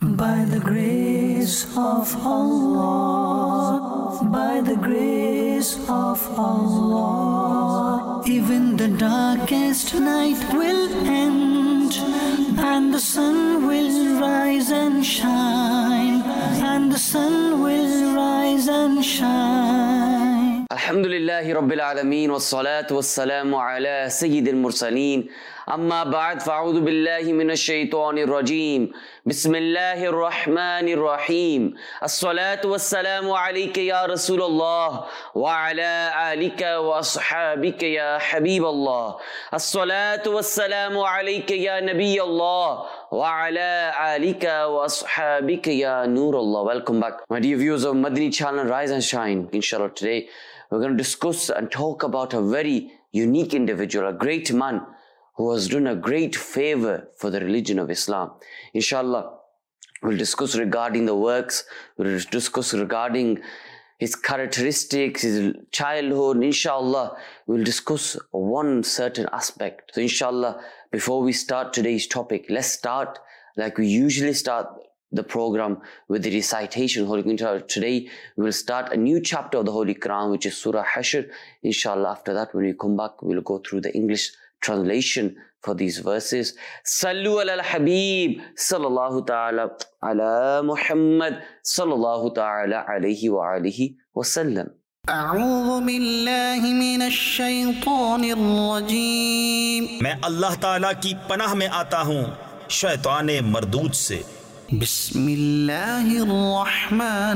By the grace of Allah, by the grace of Allah, even the darkest night will end, and the sun will rise and shine, and the sun will rise and shine. Alhamdulillahi Rabbil Alameen, wassalatu wassalamu ala Sayyidil Mursaleen. أما بعد فأعوذ بالله من الشيطان الرجيم بسم الله الرحمن الرحيم الصلاة والسلام عليك يا رسول الله وعلى آلك وأصحابك يا حبيب الله الصلاة والسلام عليك يا نبي الله وعلى آلك وأصحابك يا نور الله. Welcome back, my dear viewers of Madani channel Rise and Shine. Inshallah, today we're going to discuss and talk about a very unique individual, a great man who has done a great favor for the religion of Islam. Inshallah, we'll discuss regarding the works, we'll discuss regarding his characteristics, his childhood. Inshallah, we'll discuss one certain aspect. So inshallah, before we start today's topic, let's start like we usually start the program with the recitation of Holy Quran. Today, we will start a new chapter of the Holy Quran, which is Surah Hashr. Inshallah, after that, when we come back, we'll go through the English translation for these verses. Sallu ala al-Habib sallallahu ta'ala ala Muhammad sallallahu ta'ala alayhi wa alihi wa sallam. أعوذ بالله من الشيطان الرجيم. میں اللہ تعالیٰ کی پناہ میں آتا ہوں شیطان مردود سے. بسم اللہ الرحمن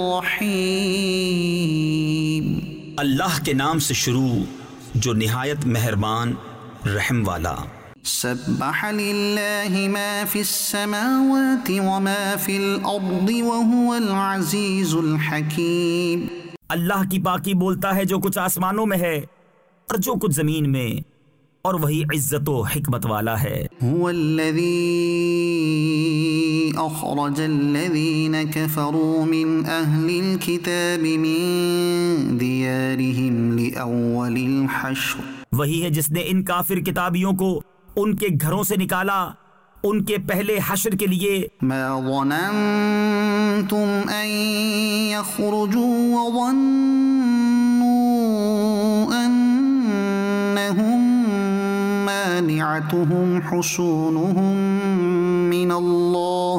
الرحیم. اللہ کے نام سے شروع جو نہایت مہربان رحم والا. سبح للہ ما فی السماوات وما فی الارض وهو العزیز الحکیم. اللہ کی پاکی بولتا ہے جو کچھ آسمانوں میں ہے اور جو کچھ زمین میں، اور وہی عزت و حکمت والا ہے. هو الذی اخرج الذین کفروا من اہل الکتاب من دیارہم لأول الحشر. وہی ہے جس نے ان کافر کتابیوں کو ان کے گھروں سے نکالا ان کے پہلے حشر کے لیے. ما ظننتم ان یخرجوا وظنوا انہم مانعتهم حصونهم من اللہ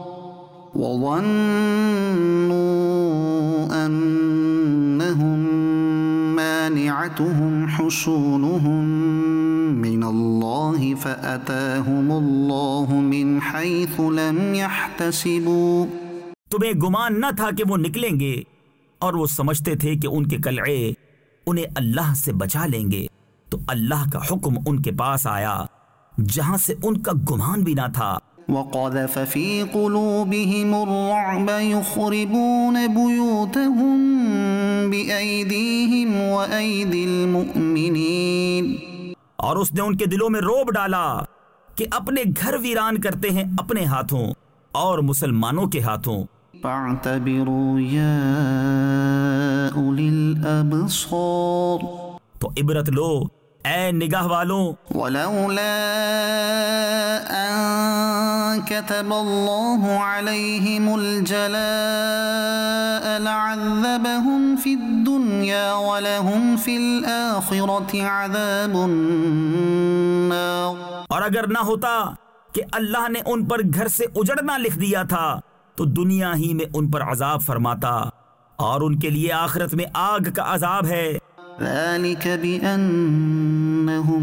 وظنوا انہم مانعتهم حصونهم من اللہ فأتاهم اللہ من حیث لم يحتسبوا. تمہیں گمان نہ تھا کہ وہ نکلیں گے، اور وہ سمجھتے تھے کہ ان کے قلعے انہیں اللہ سے بچا لیں گے، تو اللہ کا حکم ان کے پاس آیا جہاں سے ان کا گمان بھی نہ تھا. وَقَذَفَ فِي قُلُوبِهِمُ الرُّعْبَ يُخْرِبُونَ بُيُوتَهُم بِأَيْدِيهِمْ وَأَيْدِي الْمُؤْمِنِينَ. اور اس نے ان کے دلوں میں رعب ڈالا کہ اپنے گھر ویران کرتے ہیں اپنے ہاتھوں اور مسلمانوں کے ہاتھوں. فَاعْتَبِرُوا يَا أُولِي الْأَبْصَارِ. تو عبرت لو اے نگاہ والوں. وَلَوْلَا أَن كَتَبَ اللَّهُ عَلَيْهِمُ الْجَلَاءَ لَعَذَّبَهُمْ فِي الدُّنْيَا وَلَهُمْ فِي الْآخِرَةِ عَذَابُ النَّارِ. اور اگر نہ ہوتا کہ اللہ نے ان پر گھر سے اجڑنا لکھ دیا تھا تو دنیا ہی میں ان پر عذاب فرماتا، اور ان کے لیے آخرت میں آگ کا عذاب ہے. ذَلِكَ بِأَنَّهُمْ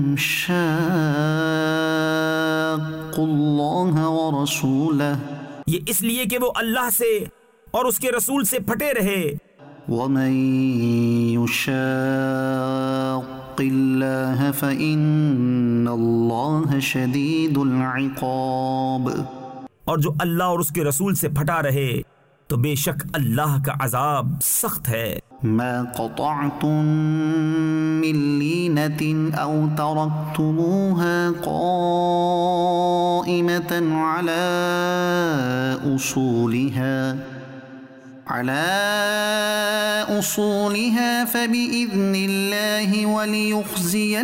شَاقُّوا اللَّهَ وَرَسُولَهُ. یہ اس لیے کہ وہ اللہ سے اور اس کے رسول سے پھٹے رہے. وَمَن يُشَاقِّ اللَّهَ فَإِنَّ اللَّهَ شَدِيدُ الْعِقَابِ. اور جو اللہ اور اس کے رسول سے پھٹا رہے تو بے شک اللہ کا عذاب سخت ہے. ما قطعتم من لینة او ترکتموها قائمة على أصولها فبإذن الله وليخزي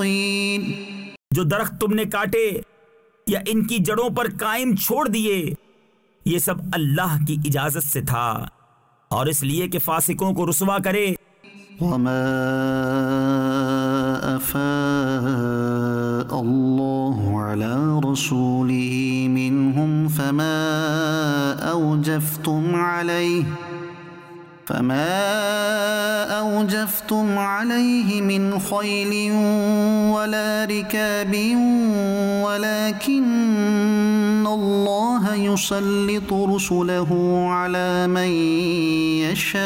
الفاسقين. جو درخت تم نے کاٹے یا ان کی جڑوں پر قائم چھوڑ دیے ये सब अल्लाह की इजाजत से था और इसलिए कि फासिकों को रुसवा करे। वमा अफ़ा अल्लाहु अला रसूलिही मिनहुम फमा औजफ्तुम अलैहि मिन खैलिन वला रिकाबिन वलाकिन्न अल्लाह युसल्लितु रुसुलहु अला मन यशा।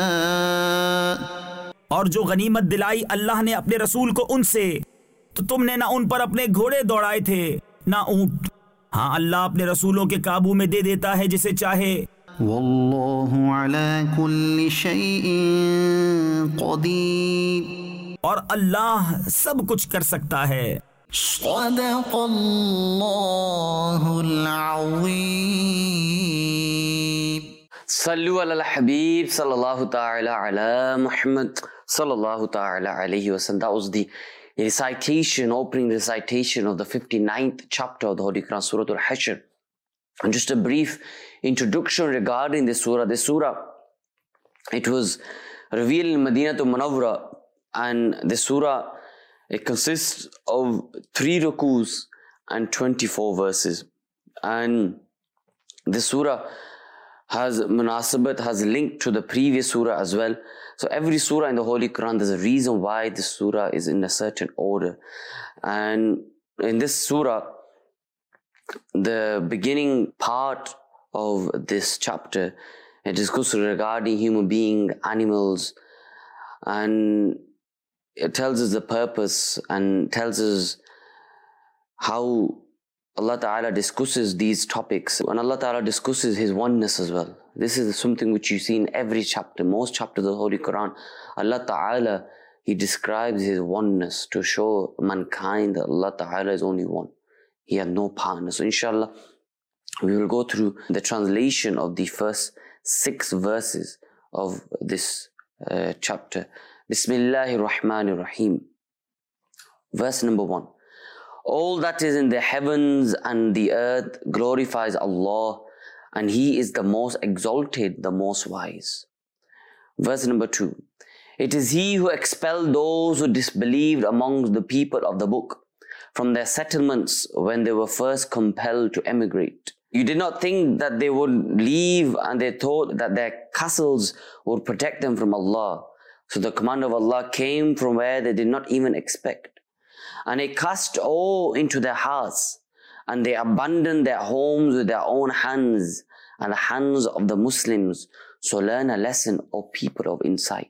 और जो गनीमत दिलाई अल्लाह ने अपने रसूल को उनसे, तो तुमने ना उन पर अपने घोड़े दौड़ाए थे ना ऊंट। हाँ, अल्लाह अपने रसूलों के काबू में दे देता है जिसे चाहे। वल्लाहु अला कुल्ली शैइन क़दीर, और अल्लाह सब कुछ कर सकता है। सदक़ल्लाहुल अज़ीम। सल्लु अलल हबीब सल्लल्लाहु ta'ala ala Muhammad sallallahu ta'ala alayhi wa sallam. That was the recitation, opening recitation of the 59th chapter of the Holy Quran, Surah Al-Hashr. And just a brief introduction regarding this surah. This surah, it was revealed in Madinah to Munawwara, and this surah, it consists of 3 rukus and 24 verses. And this surah has munasabat, has linked to the previous surah as well. So every surah in the Holy Quran, there's a reason why this surah is in a certain order. And in this surah, the beginning part of this chapter, it discusses regarding human beings, animals, and it tells us the purpose and tells us how Allah Ta'ala discusses these topics, and Allah Ta'ala discusses His oneness as well. This is something which you see in every chapter, most chapters of the Holy Quran. Allah Ta'ala, He describes His oneness to show mankind that Allah Ta'ala is only one. He has no partner. So inshallah, we will go through the translation of the first 6 verses of this chapter. Bismillahir Rahmanir Rahim. Verse number 1. All that is in the heavens and the earth glorifies Allah, and He is the most exalted, the most wise. Verse number 2. It is He who expelled those who disbelieved amongst the people of the book from their settlements when they were first compelled to emigrate. You did not think that they would leave, and they thought that their castles would protect them from Allah. So the command of Allah came from where they did not even expect. And He cast awe into their hearts, and they abandoned their homes with their own hands and the hands of the Muslims. So learn a lesson, O people of insight.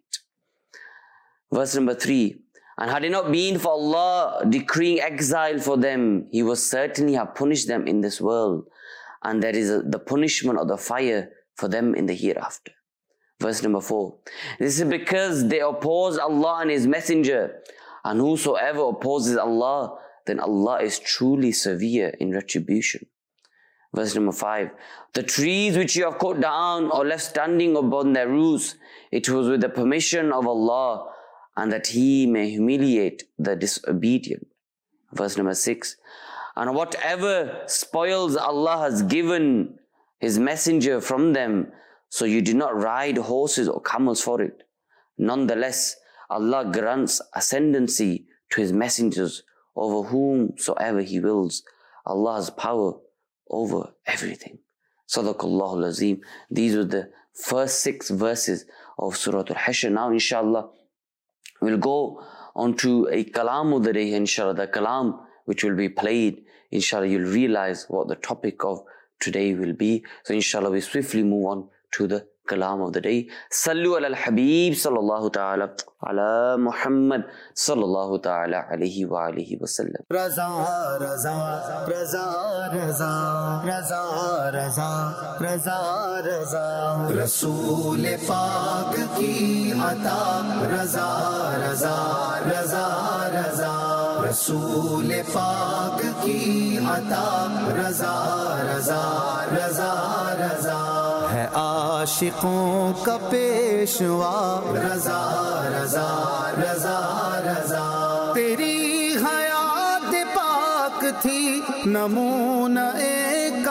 Verse number 3. And had it not been for Allah decreeing exile for them, He would certainly have punished them in this world, and there is the punishment of the fire for them in the hereafter. Verse number 4. This is because they oppose Allah and His Messenger, and whosoever opposes Allah, then Allah is truly severe in retribution. Verse number 5. The trees which you have cut down or left standing upon their roots, it was with the permission of Allah, and that He may humiliate the disobedient. Verse number 6. And whatever spoils Allah has given His Messenger from them, so you do not ride horses or camels for it. Nonetheless, Allah grants ascendancy to His messengers over whomsoever He wills. Allah has power over everything. Sadaqallahul Azim. These were the first 6 verses of Surah Al-Hashr. Now inshallah, we'll go on to a kalam of the day, inshallah. The kalam which will be played, inshallah, you'll realize what the topic of today will be. So inshallah, we swiftly move on to the kalam of the day. Sallu ala al-Habib sallallahu ta'ala ala Muhammad sallallahu ta'ala alayhi wa alihi wa sallam. Raza, raza, raza, raza, raza, raza, raza, raza. Rasool Paak ki ata. Raza, raza, raza, raza. Rasool Paak ki ata. Raza, raza, raza, raza. है आशिकों का पेशवा रज़ा रज़ा रज़ा रज़ा तेरी हयात पाक थी नमूना एक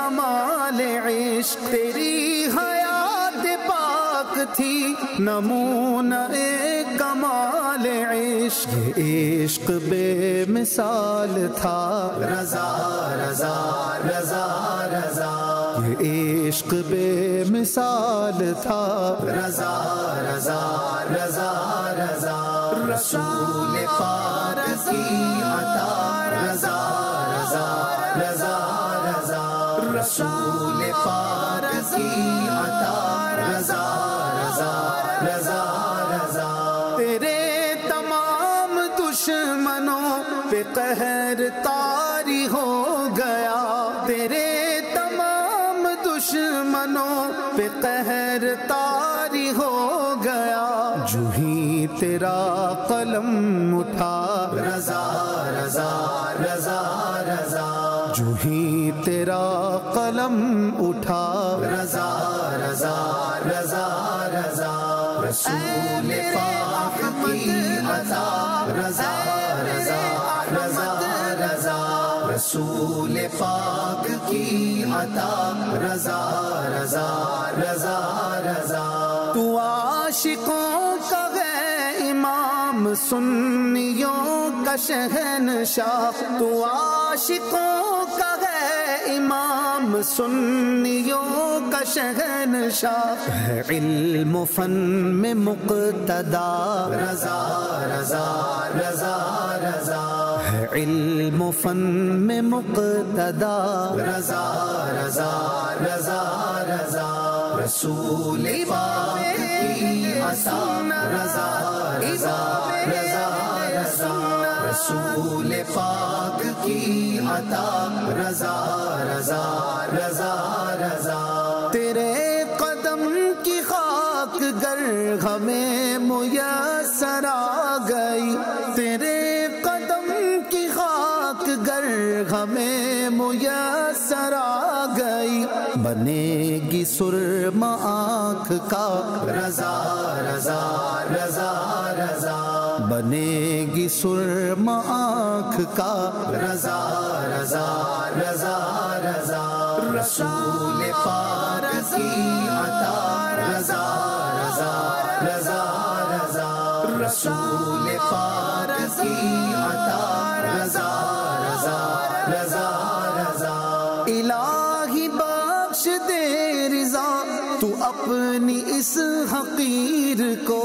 کمال عشق، تیری حیات پاک تھی نمونہ کمال عشق، یہ عشق بے مثال تھا رضا رضا رضا رضا، یہ عشق بے مثال تھا رضا رضا رضا رضا، رسول پاک کی عطا رضا رضا رضا رضا، رسول پاک کی عطا رضا رضا رضا رضا، تیرے تمام دشمنوں پہ قہر طاری ہو گیا، تیرے تمام دشمنوں پہ قہر طاری ہو گیا، جو ہی تیرا قلم اٹھا رضا رضا رضا رضا، جو ہی تیرا قلم اٹھا رضا رضا رضا رضا، رسول پاک کی عطا رضا رضا رضا رضا، رسول پاک کی عطا رضا رضا رضا رضا، تو عاشقوں کا ہے امام سنیوں کا شہنشاہ، تو عاشقوں کا ہے امام سنیوں کا شہنشاہ، ہے علم و فن میں مقتدا رضا رضا رضا رضا، ہے علم و فن میں مقتدا رضا رضا رضا رضا، رسول پاک کی عطا رضا رضا رضا رضا، رسول پاک کی عطا رضا رضا رضا رضا، تیرے قدم کی خاک گر ہمیں میسر آ گئی، تیرے قدم کی خاک گر ہمیں میسر آ گئی، بنے گی سرما آنکھ کا رضا رضا رضا رضا، بنے گی سرما آنکھ کا رضا رضا رضا رضا، رسول پاک کی عطا رضا رضا رضا رضا، رسول پاک کی عطا رضا رضا رضا رضا، الہی بخش دے رضا تو اپنی اس حقیر کو،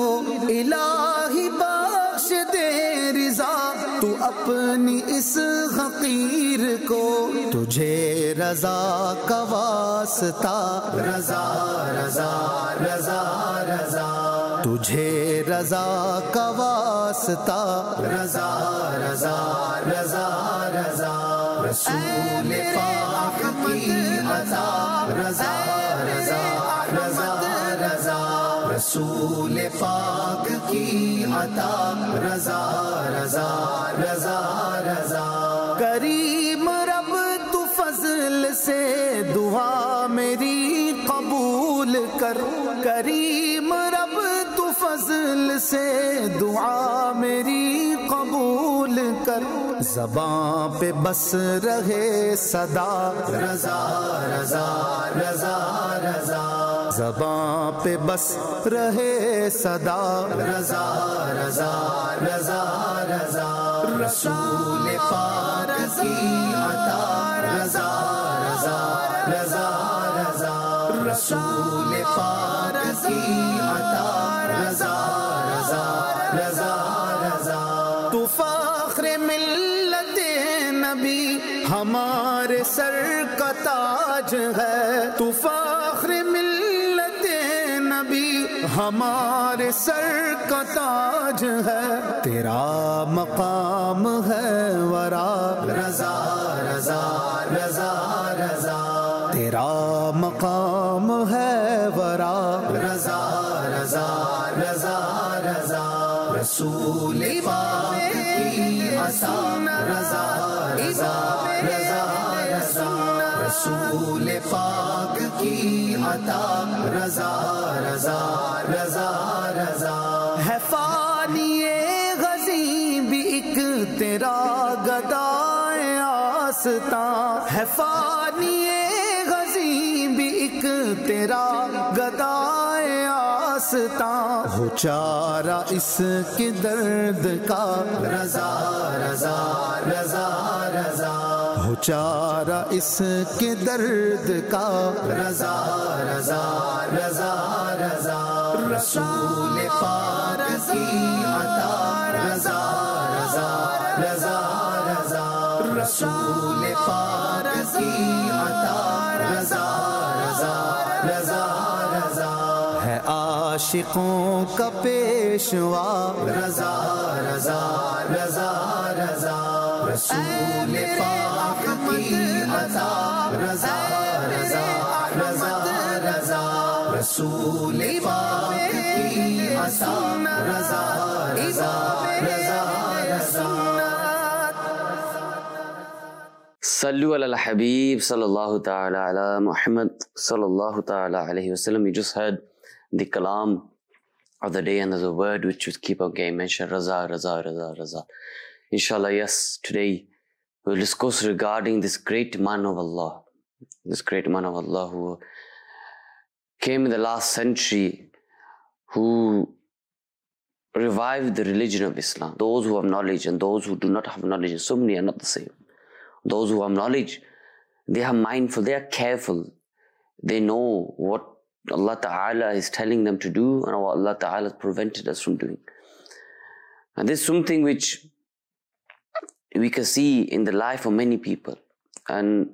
الہی بخش دے رضا تو اپنی اس حقیر کو، تجھے رضا کا واسطہ رضا رضا رضا رضا، تجھے رضا کا واسطہ رضا رضا رضا رضا، رسول پاک کی عطا رضا رضا رضا رضا، رسول پاک کی عطا رضا رضا رضا رضا، کریم رب تو فضل سے دعا میری قبول کر، کریم رب تو فضل سے دعا میری قبول کر، زباں پہ بس رہے صدا رضا رضا رضا رضا، زباں پہ بس رہے صدا رضا رضا رضا رضا، رسول پاک کی عطا رضا رضا رضا رضا، رسول پاک کی عطا رضا رضا رضا رضا، تو فخر ملت نبی ہمارے سر کا تاج ہے، تو فخر ملت نبی ہمارے سر کا تاج ہے، تیرا مقام ہے ورا رضا رضا رضا رضا، تیرا مقام ہے ورا رضا رضا رضا رضا، رسول پاک کی عطا رضا رضا رضا رضا، رسول پاک کی عطا رضا رضا رضا رضا، ہے فانی غزی بھی ایک تیرا گدائے آستاں، ہے فانی तेरा गदाए आस्ता हो चारा इसके दर्द का रज़ा रज़ा रज़ा रज़ा हो चारा इसके दर्द का रज़ा रज़ा रज़ा रज़ा रसूल पाक की अता रज़ा रज़ा रज़ा रज़ा रसूल पाक की अता रज़ा रज़ा रज़ा रज़ा है आशिकों का पेशवा रज़ा रज़ा रज़ा रज़ा रसूल पाक की अता रज़ा रज़ा रज़ा रज़ा रसूल पाक की अता रज़ा रज़ा रज़ा रज़ा Sallu ala Habib sallallahu ta'ala ala Muhammad sallallahu ta'ala alayhi wasallam. You just heard the kalam of the day and there's a word which would keep on getting mentioned. Raza, Raza, Raza, Raza. Inshallah, yes, today we'll discuss regarding this great man of Allah. This great man of Allah who came in the last century, who revived the religion of Islam. Those who have knowledge and those who do not have knowledge, and so many are not the same. Those who have knowledge, they are mindful, they are careful. They know what Allah Ta'ala is telling them to do and what Allah Ta'ala has prevented us from doing. And this is something which we can see in the life of many people. And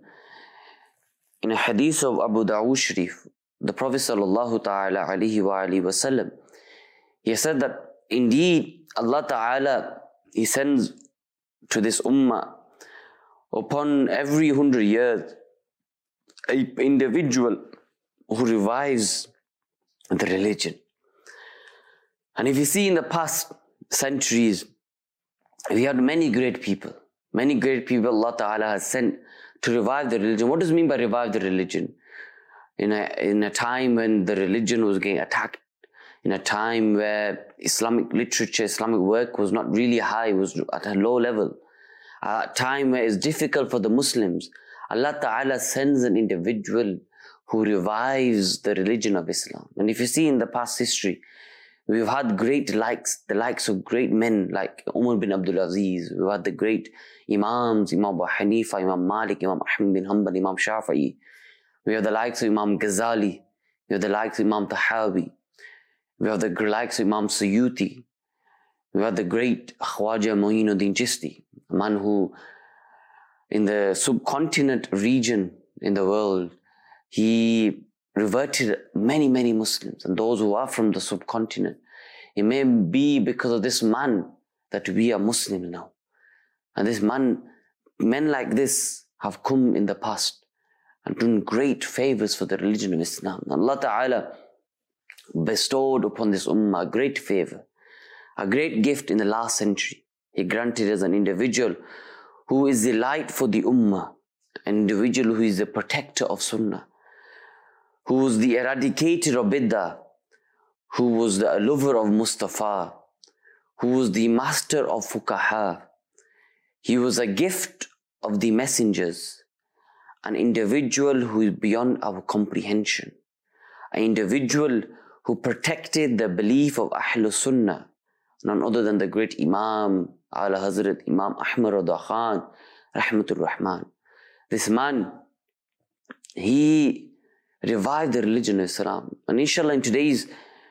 in a hadith of Abu Dawud Sharif, the Prophet Sallallahu Ta'ala Alaihi Wa Alihi Wasallam, he said that indeed Allah Ta'ala, He sends to this ummah upon every 100 years an individual who revives the religion. And if you see in the past centuries, we had many great people Allah Ta'ala has sent to revive the religion. What does it mean by revive the religion? In a time when the religion was getting attacked, in a time where Islamic literature, Islamic work was not really high, was at a low level, a time where it's difficult for the Muslims, Allah Ta'ala sends an individual who revives the religion of Islam. And if you see in the past history, we've had the likes of great men like Umar bin Abdul Aziz. We've had the great Imams, Imam Abu Hanifa, Imam Malik, Imam Ahmad bin Hanbal, Imam Shafi'i. We have the likes of Imam Ghazali. We have the likes of Imam Tahawi. We have the likes of Imam Suyuti. We have the great Khwaja Mu'inuddin Chishti, a man who in the subcontinent region in the world, he reverted many, many Muslims and those who are from the subcontinent. It may be because of this man that we are Muslims now. And men like this have come in the past and done great favors for the religion of Islam. Allah Ta'ala bestowed upon this ummah a great favor, a great gift in the last century. He granted us an individual who is the light for the ummah, an individual who is the protector of sunnah, who was the eradicator of bid'ah, who was the lover of Mustafa, who was the master of fuqaha. He was a gift of the messengers, an individual who is beyond our comprehension, an individual who protected the belief of Ahlul Sunnah, none other than the great Imam, Ala Hazrat Imam Ahmad Rada Khan, Rahmatul Rahman. This man, he revived the religion of Islam. And inshallah in today's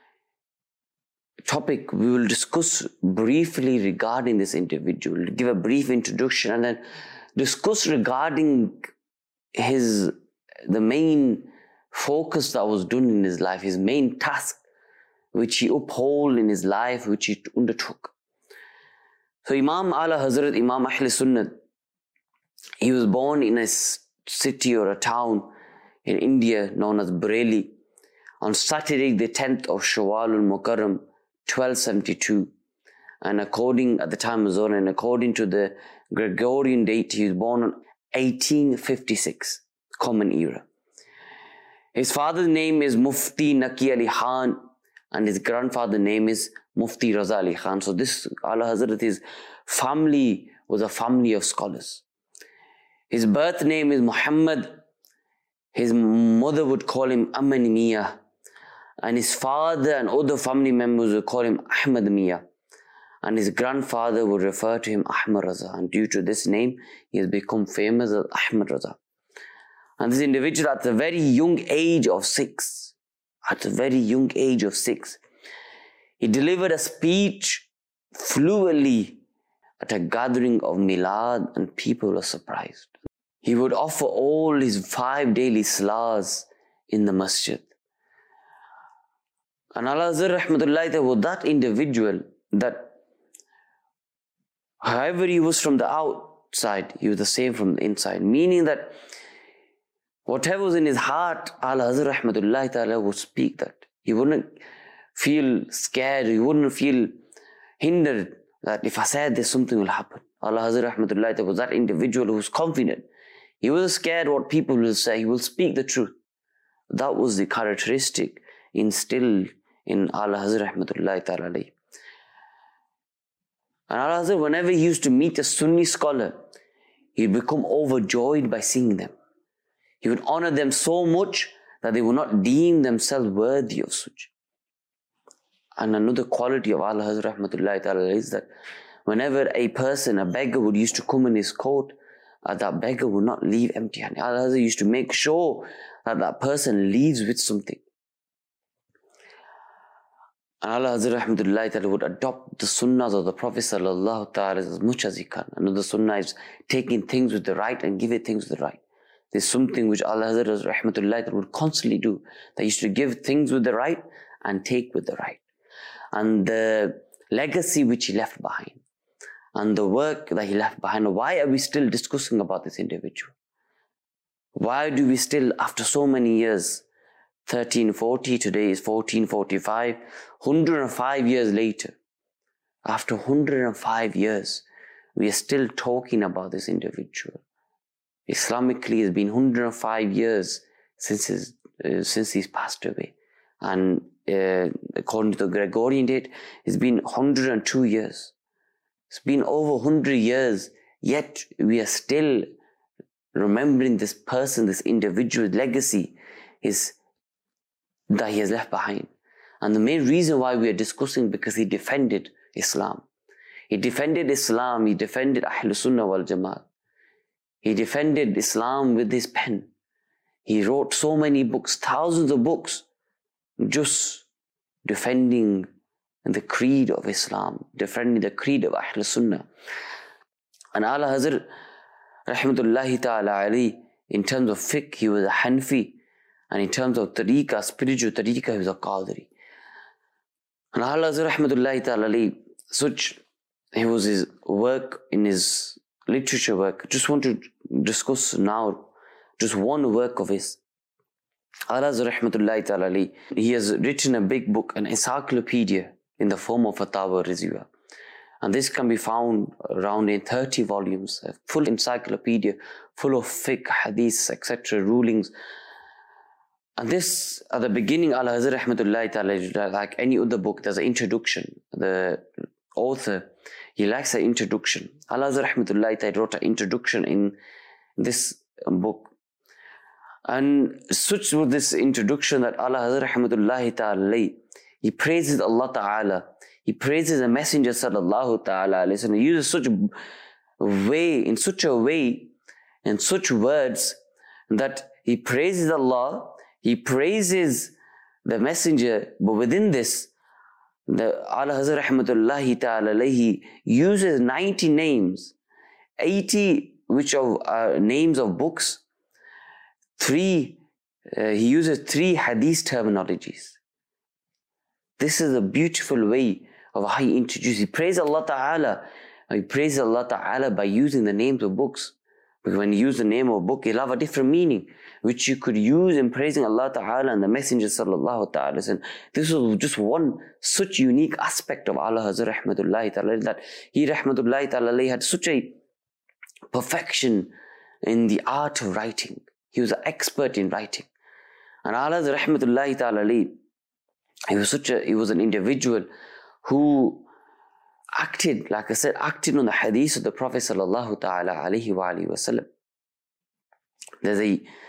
topic, we will discuss briefly regarding this individual, give a brief introduction and then discuss regarding the main focus that was done in his life, his main task, which he upheld in his life, which he undertook. So Imam Ala Hazrat, Imam Ahl Sunnah, he was born in a city or a town in India known as Bareilly on Saturday the 10th of Shawwal al-Mukarram 1272, and according to the Gregorian date, he was born on 1856 Common Era. His father's name is Mufti Naqi Ali Khan and his grandfather's name is Mufti Raza Ali Khan. So this Ala Hazrat, his family was a family of scholars. His birth name is Muhammad His mother would call him Aman Mia, and his father and other family members would call him Ahmad Mia, and his grandfather would refer to him Ahmad Raza, and due to this name he has become famous as Ahmad Raza. And this individual at the very young age of 6, he delivered a speech fluently at a gathering of Milad, and people were surprised. He would offer all his 5 daily salahs in the masjid. And Ala Hazrat Rahmatullahi was that individual that however he was from the outside, he was the same from the inside. Meaning that whatever was in his heart, Ala Hazrat Rahmatullahi Ta'ala would speak that. He wouldn't feel scared, he wouldn't feel hindered that if I said this, something will happen. Ala Hazrat Rahmatullahi Ta'ala was that individual who was confident. He wasn't scared what people will say, he will speak the truth. That was the characteristic instilled in Ala Hazrat Rahmatullahi Ta'ala. And Ala Hazrat, whenever he used to meet a Sunni scholar, he'd become overjoyed by seeing them. He would honor them so much that they would not deem themselves worthy of such. And another quality of Ala Hazrat Rahmatullahi Ta'ala is that whenever a beggar would used to come in his court, that beggar would not leave empty-handed. Ala Hazrat used to make sure that that person leaves with something. And Ala Hazrat Rahmatullahi Ta'ala would adopt the sunnahs of the Prophet Sallallahu Ta'ala as much as he can. Another sunnah is taking things with the right and giving things with the right. There's something which Ala Hazrat Rahmatullahi Ta'ala would constantly do. They used to give things with the right and take with the right. And the legacy which he left behind, and the work that he left behind. Why are we still discussing about this individual? Why do we still, after so many years, 1340, today is 1445, 105 years later, after 105 years, we are still talking about this individual. Islamically, it's been 105 years since he's passed away. And according to the Gregorian date, it's been 102 years. It's been over 100 years, yet we are still remembering this person, this individual's legacy that he has left behind. And the main reason why we are discussing, because he defended Islam. He defended Islam, he defended Ahlul Sunnah wal Jama'at. He defended Islam with his pen. He wrote so many books, thousands of books, just defending the creed of Islam, defending the creed of Ahlul Sunnah. And Ala Hazrat Rahmatullahi Ta'ala Ali, in terms of fiqh, he was a Hanfi, and in terms of tariqah, spiritual tariqah, he was a Qadri. And Ala Hazrat Rahmatullahi Ta'ala Ali, he was his work, in his literature work. Just want to discuss now just one work of his. Ala Hazrat Rahmatullahi Ta'ala Ali, he has written a big book, an encyclopedia, in the form of Fatawa Rizwa. And this can be found around in 30 volumes, a full encyclopedia, full of fiqh, hadiths, etc., rulings. And this, at the beginning, Ala Hazrat Rahmatullahi Ta'ala, like any other book, there's an introduction. The author, he likes an introduction. Ala Hazrat Rahmatullahi Ta'ala wrote an introduction in this book. And such was this introduction that Ala Hazrat Rahmatullahi Ta'ala, he praises Allah Ta'ala. He praises the Messenger Sallallahu Ta'ala. He uses such a way, in such words, that he praises Allah, he praises the Messenger, but within this, the Ala Hazrat Rahmatullahi Ta'ala, he uses 90 names, 80 which are names of books, he uses 3 hadith terminologies. This is a beautiful way of how he introduces. He praises Allah Ta'ala. He praises Allah Ta'ala by using the names of books. Because when you use the name of a book, it'll have a different meaning, which you could use in praising Allah Ta'ala and the Messenger Sallallahu Ta'ala. And this was just one such unique aspect of Ala Hazrat Rahmatullahi Ta'ala, that he Rahmatullahi Ta'ala had such a perfection in the art of writing. He was an expert in writing. And Ala Hazrat Rahmatullahi Ta'ala, he was an individual who acted, like I said, on the hadith of the Prophet Sallallahu Ta'ala Alaihi Wa Alihi Wasallam. There's a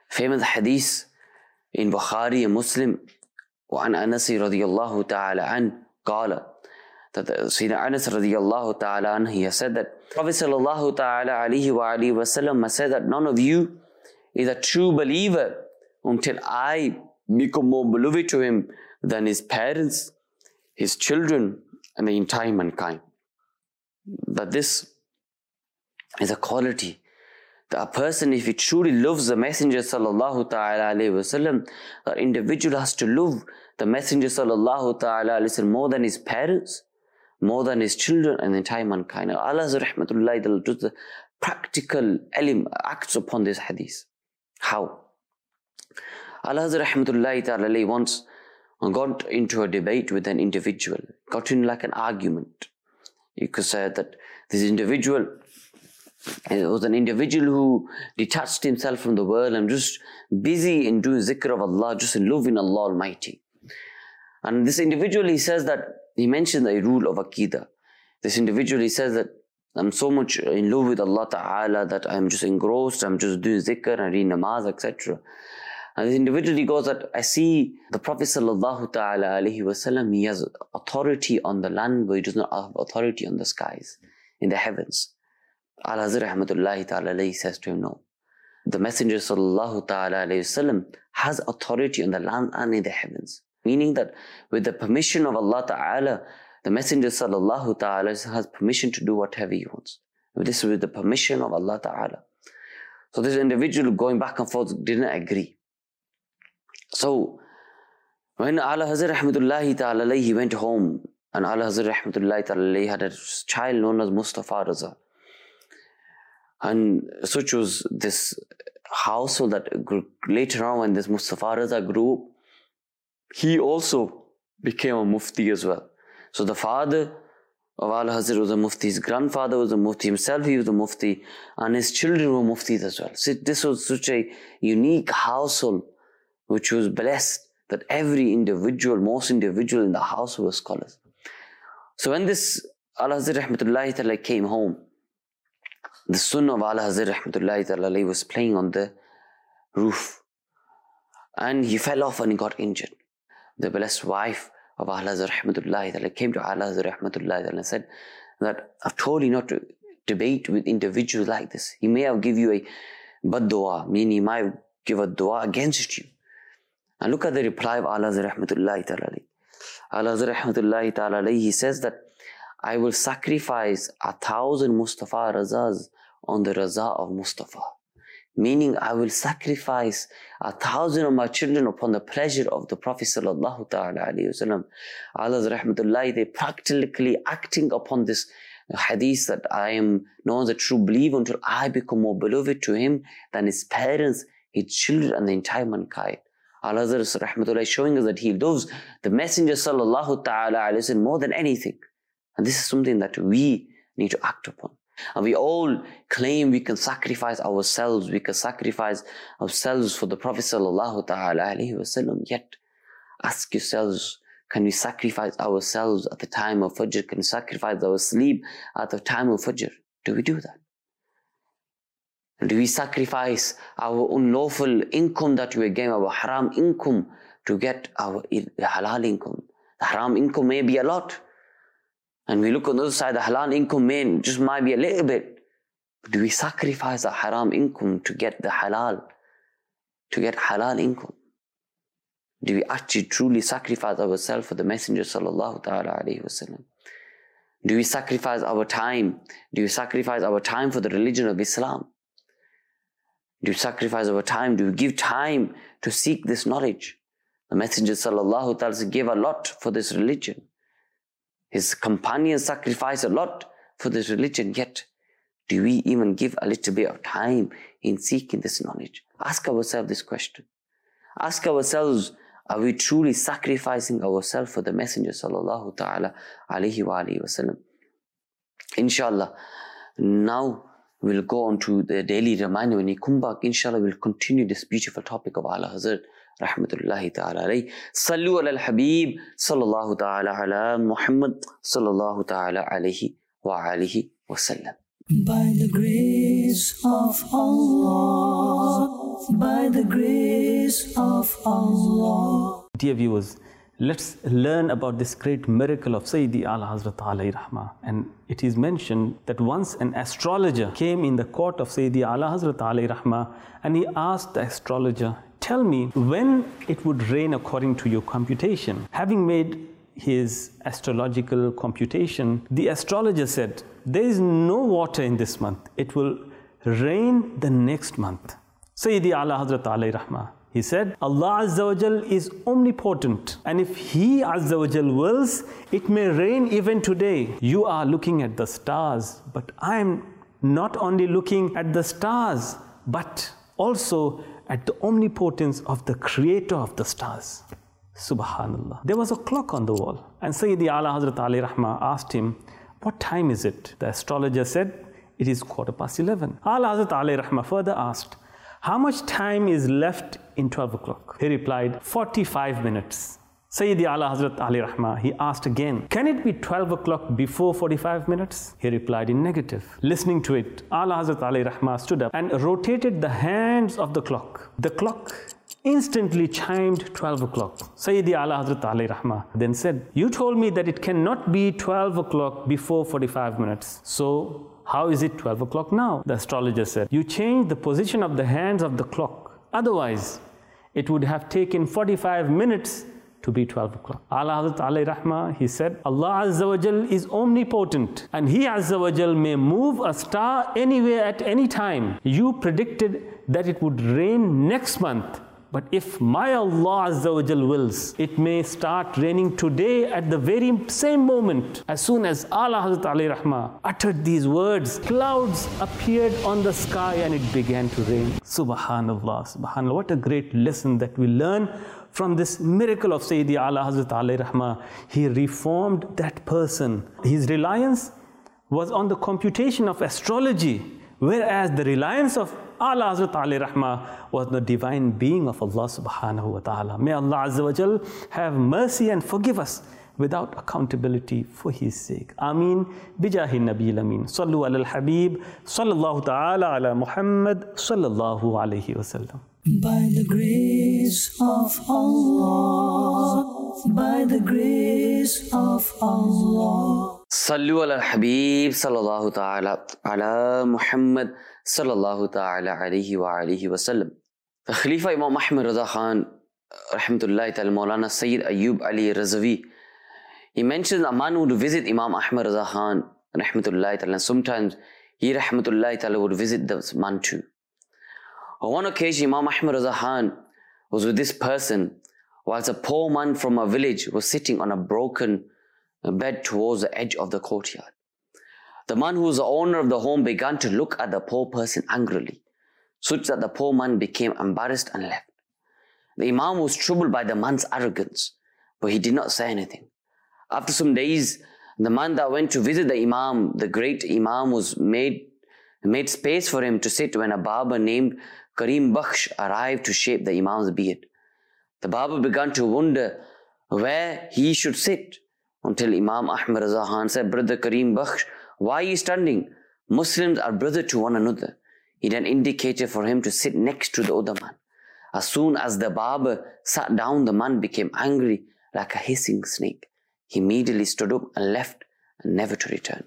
famous hadith in Bukhari and Muslim, وعن أنس رضي الله تعالى عنه قال, that Sayyidina Anas radiyallahu ta'ala anhu, he has said that Prophet sallallahu ta'ala alayhi wa alihi wa sallam has said that none of you is a true believer until I become more beloved to him than his parents, his children, and the entire mankind. That this is a quality that a person, if he truly loves the Messenger sallallahu ta'ala alayhi wa sallam, that individual has to love the Messenger sallallahu ta'ala alayhi wa sallam more than his parents, more than his children, and the entire mankind. Allah's rahmatullahi does the practical acts upon this hadith. How? Allah's rahmatullahi ta'ala once got into a debate with an individual, got in like an argument. You could say that this individual, it was an individual who detached himself from the world and just busy in doing zikr of Allah, just in loving Allah Almighty. And this individual, he says that, he mentioned the rule of Aqidah. This individual, he says that I'm so much in love with Allah Ta'ala that I'm just engrossed, I'm just doing zikr and reading namaz, etc. And this individual, he goes that, I see the Prophet Sallallahu Ta'ala Alaihi Wasallam, he has authority on the land, but he does not have authority on the skies, in the heavens. Al-Hazir Rahmatullahi Ta'ala says to him, no. The Messenger Sallallahu Ta'ala Alaihi Wasallam has authority on the land and in the heavens. Meaning that with the permission of Allah Ta'ala, the Messenger Sallallahu Ta'ala has permission to do whatever he wants. This is with the permission of Allah Ta'ala. So this individual going back and forth didn't agree. So when Al-Hazir Rahmatullahi Ta'ala he went home, and Al-Hazir Rahmatullahi Ta'ala had a child known as Mustafa Raza. And such was this household that later on when this Mustafa Raza grew up, he also became a mufti as well. So the father of Al-Hazir was a mufti, his grandfather was a mufti, himself he was a mufti, and his children were muftis as well. So this was such a unique household which was blessed that every individual, most individual in the house were scholars. So when this Al-Hazir Rahmatullahi Ta'ala came home, the son of Al-Hazir Rahmatullahi Ta'ala was playing on the roof, and he fell off and he got injured. The blessed wife of Al-Hazir Rahmatullahi Ta'ala came to Al-Hazir Rahmatullahi Ta'ala and said that I've told you not to debate with individuals like this. He may have given you a bad dua, meaning he might give a dua against you. And look at the reply of Al-Hazir Rahmatullahi Ta'ala. Al-Hazir Rahmatullahi Ta'ala, he says that I will sacrifice 1,000 Mustafa Razas on the Raza of Mustafa. Meaning I will sacrifice 1,000 of my children upon the pleasure of the Prophet Sallallahu Ta'ala Alaihi Wasallam. Allah's Rahmatullahi, they practically acting upon this hadith that I am known as a true believer until I become more beloved to him than his parents, his children, and the entire mankind. Allah's Rahmatullahi showing us that he loves the Messenger Sallallahu Ta'ala Alaihi Wasallam more than anything. And this is something that we need to act upon. And we all claim we can sacrifice ourselves, we can sacrifice ourselves for the Prophet Sallallahu Ta'ala Alaihi Wasallam. Yet, ask yourselves, can we sacrifice ourselves at the time of Fajr? Can we sacrifice our sleep at the time of Fajr? Do we do that? Do we sacrifice our unlawful income that we gain, our haram income, to get our halal income? The haram income may be a lot. And we look on the other side, the halal income might be a little bit. But do we sacrifice the haram income to get the halal? To get halal income? Do we actually truly sacrifice ourselves for the Messenger Sallallahu Ta'ala Alaihi Wasallam? Do we sacrifice our time? Do we sacrifice our time for the religion of Islam? Do we sacrifice our time? Do we give time to seek this knowledge? The Messenger Sallallahu Ta'ala gave a lot for this religion. His companions sacrificed a lot for this religion, yet do we even give a little bit of time in seeking this knowledge? Ask ourselves this question. Ask ourselves, are we truly sacrificing ourselves for the Messenger Sallallahu Ta'ala Alaihi Wasallam? Inshallah, now we'll go on to the daily reminder. When we come back, inshallah, we'll continue this beautiful topic of Al-Hazir Rahmatullahi Ta'ala alayhi. Sallu ala al-Habib Sallallahu Ta'ala ala Muhammad Sallallahu Ta'ala alayhi wa alihi wa sallam. By the grace grace of Allah, by the grace of Allah. Dear viewers, let's learn about this great miracle of Sayyidi Ala Hazrat alayhi rahmah. And it is mentioned that once an astrologer came in the court of Sayyidi Ala Hazrat alayhi rahmah, and he asked the astrologer, tell me when it would rain according to your computation. Having made his astrological computation, the astrologer said, there is no water in this month. It will rain the next month. Sayyidi Ala Hazrat alayhi rahmah, he said, Allah Azza wa Jal is omnipotent, and if He Azza wa Jal wills, it may rain even today. You are looking at the stars, but I am not only looking at the stars, but also at the omnipotence of the creator of the stars. Subhanallah. There was a clock on the wall, and Sayyidi Ala Hazrat alayhi rahmah asked him, what time is it? The astrologer said, it is 11:15. Ala Hazrat alayhi rahmah further asked, how much time is left in 12 o'clock? He replied, 45 minutes. Sayyidi Ala Hazrat alayhi rahmah, he asked again, can it be 12 o'clock before 45 minutes? He replied in negative. Listening to it, Ala Hazrat alayhi rahmah stood up and rotated the hands of the clock. The clock instantly chimed 12 o'clock. Sayyidi Ala Hazrat alayhi rahmah then said, you told me that it cannot be 12 o'clock before 45 minutes. So how is it 12 o'clock now? The astrologer said, you changed the position of the hands of the clock. Otherwise, it would have taken 45 minutes to be 12 o'clock. Ala Hazrat alayhi rahmah, he said, Allah Azza wa Jal is omnipotent, and He Azza wa Jal may move a star anywhere at any time. You predicted that it would rain next month. But if my Allah Azza wa Jal wills, it may start raining today at the very same moment. As soon as Ala Hazrat alayhi rahmah uttered these words, clouds appeared on the sky and it began to rain. Subhanallah, subhanallah. What a great lesson that we learn from this miracle of Sayyidi Ala Hazrat alayhi rahmah. He reformed that person. His reliance was on the computation of astrology, whereas the reliance of Ala Hazrat alayhi rahmah was the divine being of Allah subhanahu wa ta'ala. May Allah Azza wa Jal have mercy and forgive us without accountability for His sake. Ameen. Bijahi Nabil Amin. Sallu ala al-Habib. Sallallahu ta'ala ala Muhammad. Sallallahu alayhi wa sallam. By the grace of Allah, by the grace of Allah. Sallu ala al-Habib. Sallallahu ta'ala ala Muhammad. Sallallahu ta'ala alayhi wa alihi wa sallam. The Khalifa Imam Ahmad Raza Khan, rahmatullahi ta'ala, Maulana Sayyid Ayyub Ali Razavi, he mentions a man would visit Imam Ahmad Raza Khan, rahmatullahi ta'ala, and sometimes he, rahmatullahi ta'ala, would visit the man too. On one occasion, Imam Ahmad Raza Khan was with this person, whilst a poor man from a village was sitting on a broken bed towards the edge of the courtyard. The man who was the owner of the home began to look at the poor person angrily, such that the poor man became embarrassed and left. The Imam was troubled by the man's arrogance, but he did not say anything. After some days, the man that went to visit the Imam, the great Imam, was made space for him to sit when a barber named Karim Bakhsh arrived to shape the Imam's beard. The barber began to wonder where he should sit, until Imam Ahmad Raza Khan said, Brother Karim Bakhsh, why are you standing? Muslims are brother to one another. He then indicated for him to sit next to the other man. As soon as the barber sat down, the man became angry like a hissing snake. He immediately stood up and left, and never to return.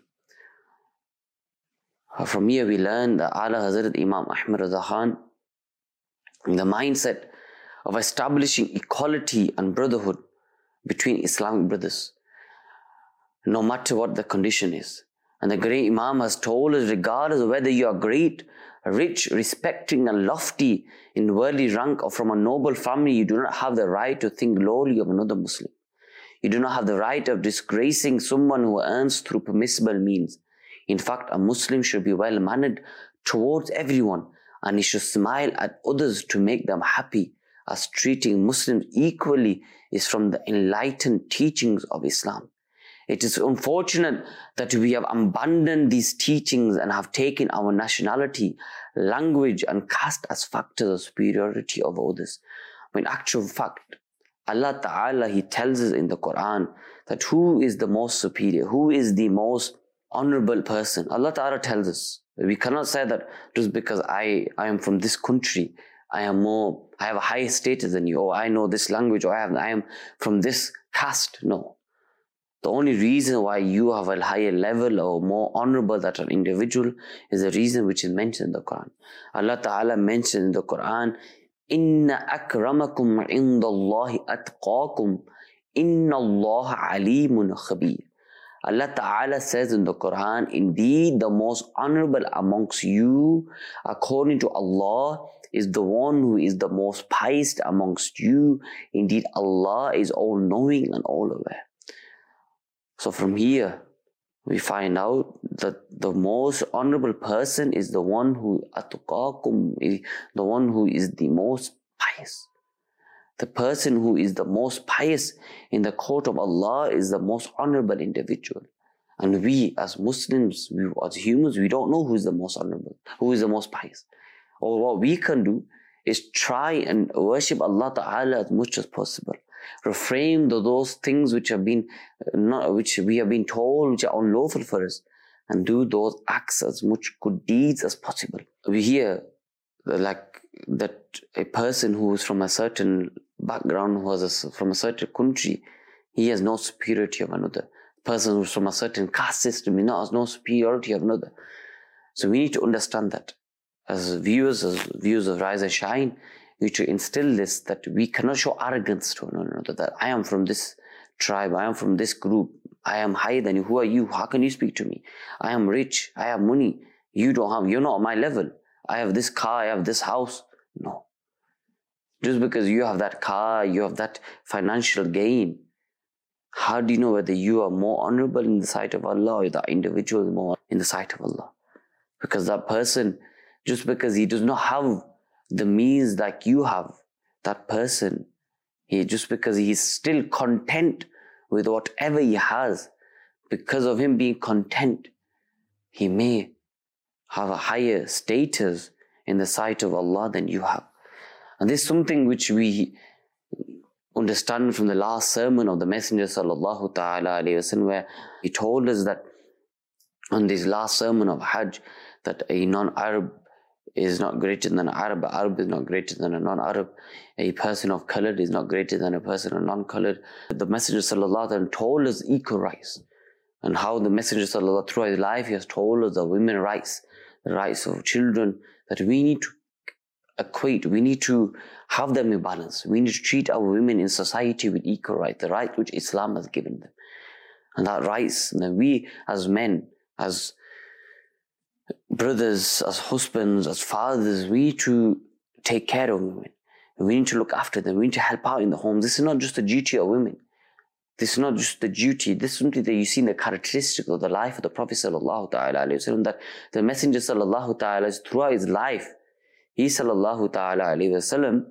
From here we learn that Ala Hazrat Imam Ahmad Raza Khan, the mindset of establishing equality and brotherhood between Islamic brothers, no matter what the condition is. And the great Imam has told us, regardless of whether you are great, rich, respecting and lofty in worldly rank, or from a noble family, you do not have the right to think lowly of another Muslim. You do not have the right of disgracing someone who earns through permissible means. In fact, a Muslim should be well-mannered towards everyone, and he should smile at others to make them happy, as treating Muslims equally is from the enlightened teachings of Islam. It is unfortunate that we have abandoned these teachings and have taken our nationality, language and caste as factors of superiority over others. When in actual fact, Allah Ta'ala, He tells us in the Quran that who is the most superior, who is the most honorable person. Allah Ta'ala tells us. We cannot say that just because I am from this country, I have a higher status than you, or I know this language, or I am from this caste. No. The only reason why you have a higher level or more honorable than an individual is the reason which is mentioned in the Quran. Allah Ta'ala mentioned in the Quran, Inna akramakum indallahi atqakum, Inna Allah alimun khabir. Allah Ta'ala says in the Quran, indeed the most honorable amongst you, according to Allah, is the one who is the most pious amongst you. Indeed Allah is all-knowing and all-aware. So from here, we find out that the most honorable person is the one who atqakum, the one who is the most pious. The person who is the most pious in the court of Allah is the most honorable individual. And we as Muslims, we as humans, we don't know who is the most honorable, who is the most pious. Or what we can do is try and worship Allah Ta'ala as much as possible. Refrain those things which we have been told which are unlawful for us, and do those acts as much good deeds as possible. We hear like that a person who is from a certain background, who is from a certain country, he has no superiority of another. A person who is from a certain caste system, he has no superiority of another. So we need to understand that. As viewers of Rise and Shine, we need to instill this, that we cannot show arrogance to one another, that I am from this tribe, I am from this group, I am higher than you, who are you, how can you speak to me? I am rich, I have money, you're not on my level, I have this car, I have this house. No. Just because you have that car, you have that financial gain, how do you know whether you are more honorable in the sight of Allah or that individual is more in the sight of Allah? Because that person, just because he does not have the means like you have, that person, just because he is still content with whatever he has, because of him being content, he may have a higher status in the sight of Allah than you have. And this is something which we understand from the last sermon of the Messenger Sallallahu Ta'ala Alaihi Wasallam, where he told us that on this last sermon of Hajj, that a non-Arab is not greater than an Arab, an Arab is not greater than a non-Arab, a person of color is not greater than a person of non-colored. The Messenger Sallallahu Alaihi Wasallam told us equal rights, and how the Messenger Sallallahu throughout his life, he has told us the women's rights, the rights of children, that we need to equate, we need to have them in balance. We need to treat our women in society with equal rights, the right which Islam has given them. And that rights, and then we as men, as brothers, as husbands, as fathers, we need to take care of women. We need to look after them. We need to help out in the home. This is not just the duty of women. This is not just the duty. This is something that you see in the characteristic of the life of the Prophet Sallallahu Ta'ala Alaihi Wasallam, that the Messenger Sallallahu Ta'ala, throughout his life, he Sallallahu Ta'ala Alaihi Wasallam,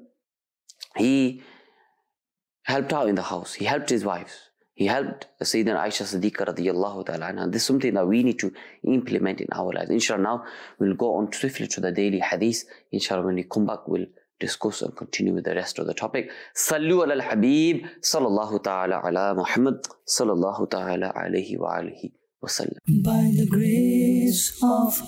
he helped out in the house. He helped his wives. He helped Sayyidina Aisha Siddiqa radiyallahu ta'ala anha. This is something that we need to implement in our lives. Inshallah, now we'll go on swiftly to the daily hadith. Inshallah, when we come back, we'll discuss and continue with the rest of the topic. Sallu ala al-Habib, sallallahu ta'ala ala Muhammad, sallallahu ta'ala alayhi wa alihi wa sallam. By the grace of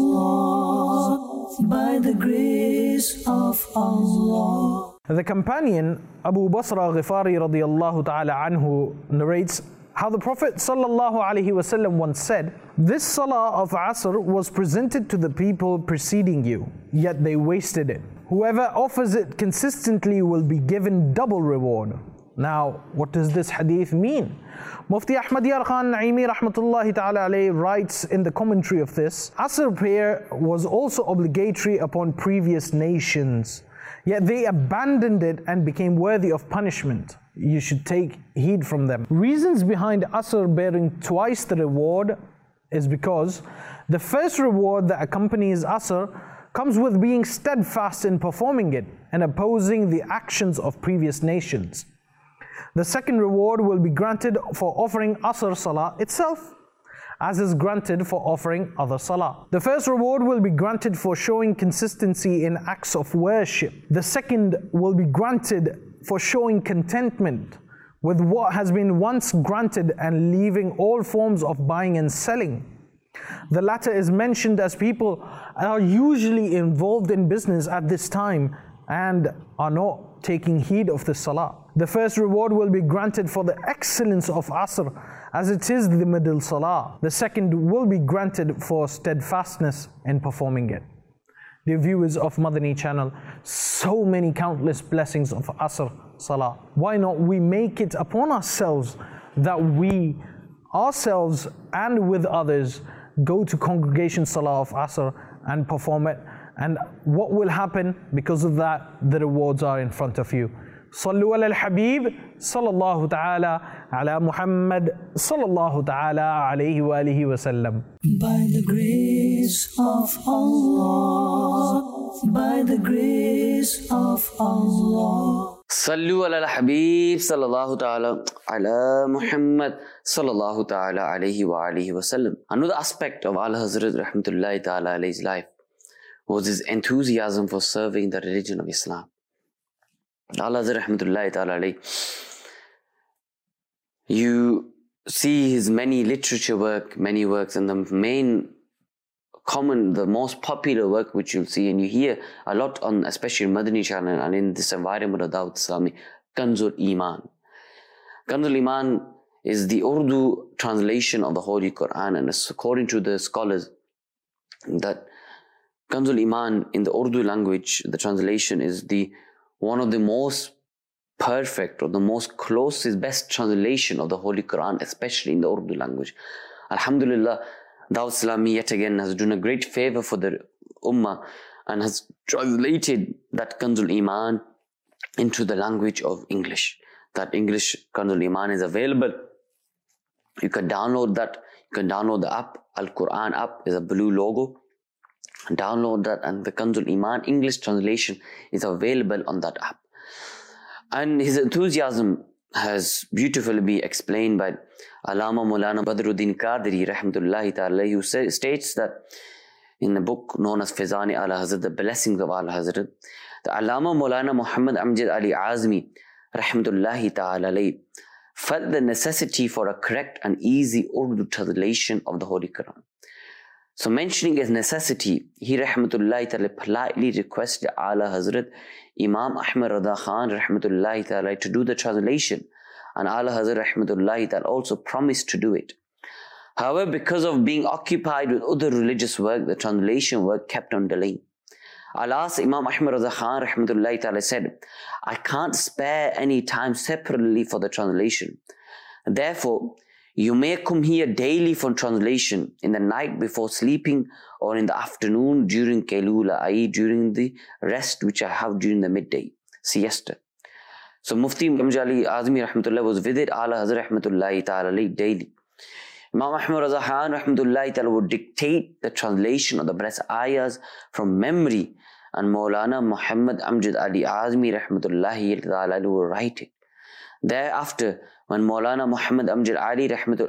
Allah, by the grace of Allah. The companion Abu Basra Ghifari radiyallahu ta'ala anhu narrates how the Prophet sallallahu alaihi wasallam once said, "This salah of Asr was presented to the people preceding you, yet they wasted it. Whoever offers it consistently will be given double reward." Now, what does this hadith mean? Mufti Ahmad Yar Khan Naimi rahmatullahi ta'ala alayhi writes in the commentary of this, Asr prayer was also obligatory upon previous nations, yet they abandoned it and became worthy of punishment. You should take heed from them. Reasons behind Asr bearing twice the reward is because the first reward that accompanies Asr comes with being steadfast in performing it and opposing the actions of previous nations. The second reward will be granted for offering Asr Salah itself, as is granted for offering other Salah. The first reward will be granted for showing consistency in acts of worship. The second will be granted for showing contentment with what has been once granted and leaving all forms of buying and selling. The latter is mentioned as people are usually involved in business at this time and are not taking heed of the salah. The first reward will be granted for the excellence of Asr, as it is the middle salah. The second will be granted for steadfastness in performing it. Dear viewers of Madani channel, so many countless blessings of Asr salah. Why not we make it upon ourselves that we ourselves and with others go to congregation salah of Asr and perform it, and what will happen because of that? The rewards are in front of you. Sallu ala al-Habib sallallahu ta'ala ala Muhammad sallallahu ta'ala alayhi wa alihi wa sallam. By the grace of Allah, by the grace of Allah. Sallu ala al-Habib sallallahu ta'ala ala Muhammad sallallahu ta'ala alayhi wa alihi wa sallam. Another aspect of Ala Hazrat rahmatullahi ta'ala alayhi's life was his enthusiasm for serving the religion of Islam. Ala Hazrat rahmatullahi ta'ala alayhi, you see his many literature work, many works, and the most popular work which you'll see and you hear a lot on, especially Madani channel and in this environment of Dawat Islami, Kanzul Iman. Kanzul Iman is the Urdu translation of the Holy Quran, and it's according to the scholars that Kanzul Iman in the Urdu language, the translation is one of the most perfect or the most closest, best translation of the Holy Quran, especially in the Urdu language. Alhamdulillah, Dawat Islami yet again has done a great favor for the Ummah and has translated that Kanzul Iman into the language of English. That English Kanzul Iman is available. You can download that. You can download the app. Al-Quran app is a blue logo. Download that, and the Kanzul Iman English translation is available on that app. And his enthusiasm has beautifully been explained by Allama Maulana Badruddin Qadiri rahmatullahi ta'ala, who states that in a book known as Fizani Ala Hazrat, the blessings of Ala Hazrat, the Allama Maulana Muhammad Amjad Ali Azmi rahmatullahi ta'ala felt the necessity for a correct and easy Urdu translation of the Holy Quran. So mentioning his necessity, he rahmatullahi ta'ala politely requested Ala Hazrat Imam Ahmad Rada Khan rahmatullahi ta'ala to do the translation, and Ala Hazrat rahmatullahi ta'ala also promised to do it. However, because of being occupied with other religious work, the translation work kept on delaying. Alas, Imam Ahmad Rada Khan rahmatullahi ta'ala said, I can't spare any time separately for the translation. Therefore, you may come here daily for translation in the night before sleeping or in the afternoon during Kailula, i.e. during the rest which I have during the midday, siesta. So Mufti Amjad Ali Azmi rahmatullah was with it, Ala Hazrat rahmatullahi ta'ala daily. Imam Ahmad Raza Khan rahmatullahi ta'ala would dictate the translation of the blessed ayahs from memory, and Maulana Muhammad Amjad Ali Azmi rahmatullahi ta'ala would write it. Thereafter, when Maulana Muhammad Amjad Ali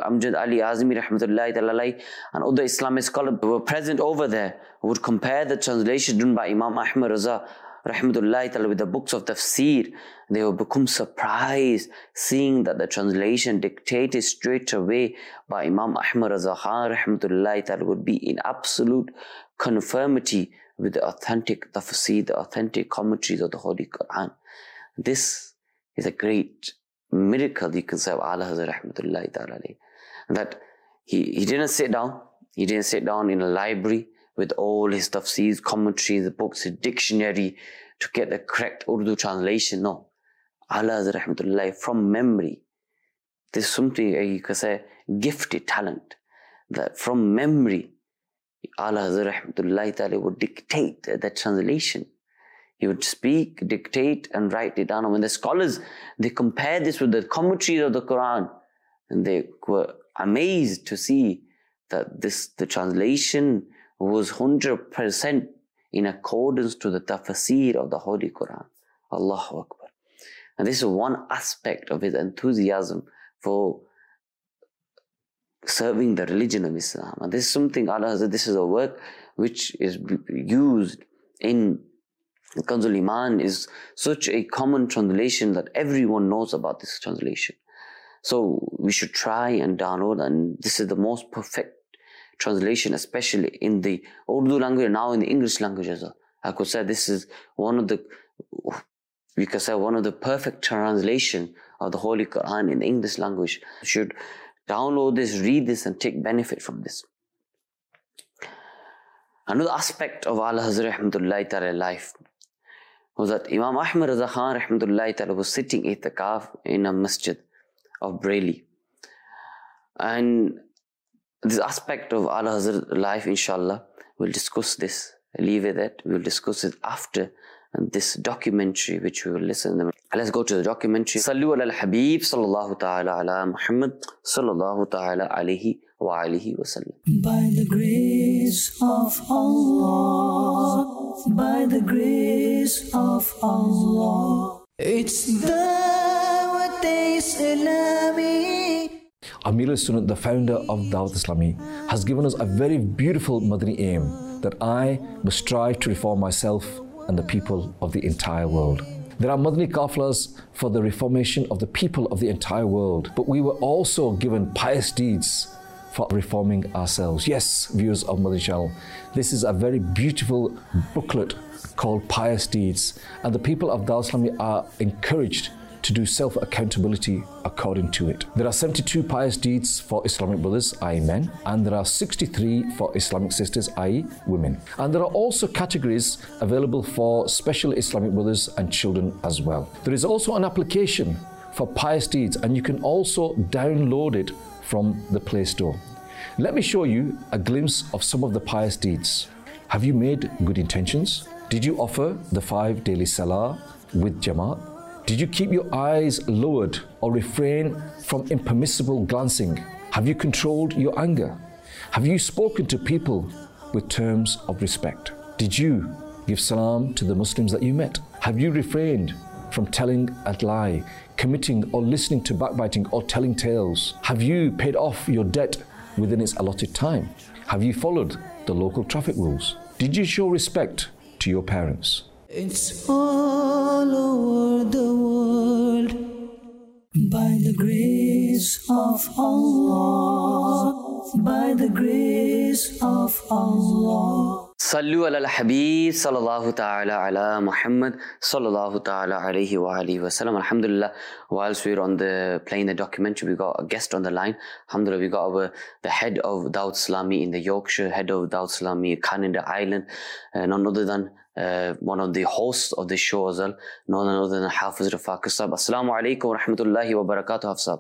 Azmi rahmatullahi ta'ala and other Islamic scholars were present over there, would compare the translation done by Imam Ahmad Raza rahmatullahi ta'ala with the books of tafsir, they would become surprised seeing that the translation dictated straight away by Imam Ahmad Raza Khan rahmatullahi ta'ala would be in absolute conformity with the authentic tafsir, the authentic commentaries of the Holy Quran. This is a great miracle, you can say, of Ala Hazrat rahmatullahi ta'ala. That he didn't sit down. He didn't sit down in a library with all his tafsirs, commentaries, the books, his dictionary to get the correct Urdu translation. No. Ala Hazrat rahmatullahi from memory. This is something you can say, gifted talent. That from memory, Ala Hazrat rahmatullahi ta'ala would dictate the translation. He would speak, dictate, and write it down. And when the scholars, they compared this with the commentaries of the Quran, and they were amazed to see that the translation was 100% in accordance to the tafsir of the Holy Quran. Allahu Akbar. And this is one aspect of his enthusiasm for serving the religion of Islam. And this is something, this is a work which is used in Kanzul Iman, is such a common translation that everyone knows about this translation. So we should try and download, and this is the most perfect translation, especially in the Urdu language and now in the English language as well. I could say this is one of the perfect translation of the Holy Quran in the English language. You should download this, read this, and take benefit from this. Another aspect of Ala Hazrat Rahmatullahi Ta'ala life was that Imam Ahmad Raza Khan Rahmatullahi Ta'ala was sitting itikaf in a masjid of Bareilly. And this aspect of Ala Hazrat life, inshallah, we'll discuss this. Leave it at, we'll discuss it after this documentary which we will listen to. Let's go to the documentary. Sallu ala al-Habib sallallahu ta'ala ala Muhammad sallallahu ta'ala alayhi wa alihi wa sallam. By the grace of Allah, by the grace of Allah, it's Dawat Islami. Amir al-Sunnat, the founder of Dawat Islami, has given us a very beautiful Madani aim that I must strive to reform myself and the people of the entire world. There are Madani Qaflas for the reformation of the people of the entire world, but we were also given pious deeds for reforming ourselves. Yes, viewers of Madani Channel, this is a very beautiful booklet called Pious Deeds, and the people of Dawat Islami are encouraged to do self-accountability according to it. There are 72 pious deeds for Islamic brothers, i.e. men, and there are 63 for Islamic sisters, i.e. women. And there are also categories available for special Islamic brothers and children as well. There is also an application for pious deeds, and you can also download it from the Play Store. Let me show you a glimpse of some of the pious deeds. Have you made good intentions? Did you offer the 5 daily salah with Jamaat? Did you keep your eyes lowered or refrain from impermissible glancing? Have you controlled your anger? Have you spoken to people with terms of respect? Did you give salam to the Muslims that you met? Have you refrained from telling a lie, committing or listening to backbiting or telling tales? Have you paid off your debt within its allotted time? Have you followed the local traffic rules? Did you show respect to your parents? It's all over the world. By the grace of Allah, by the grace of Allah. Sallu ala al-Habib sallallahu ta'ala ala Muhammad sallallahu ta'ala alayhi wa alihi wa sallam. Alhamdulillah, whilst we're on playing the documentary, we got a guest on the line. Alhamdulillah, we got the head of Dawat Islami in the Yorkshire, head of Dawat Islami Canada Island, none other than one of the hosts of the show as well, none other than Hafiz Rafaq Sahab. Assalamu alaikum wa rahmatullahi wa barakatuh, Hafsab.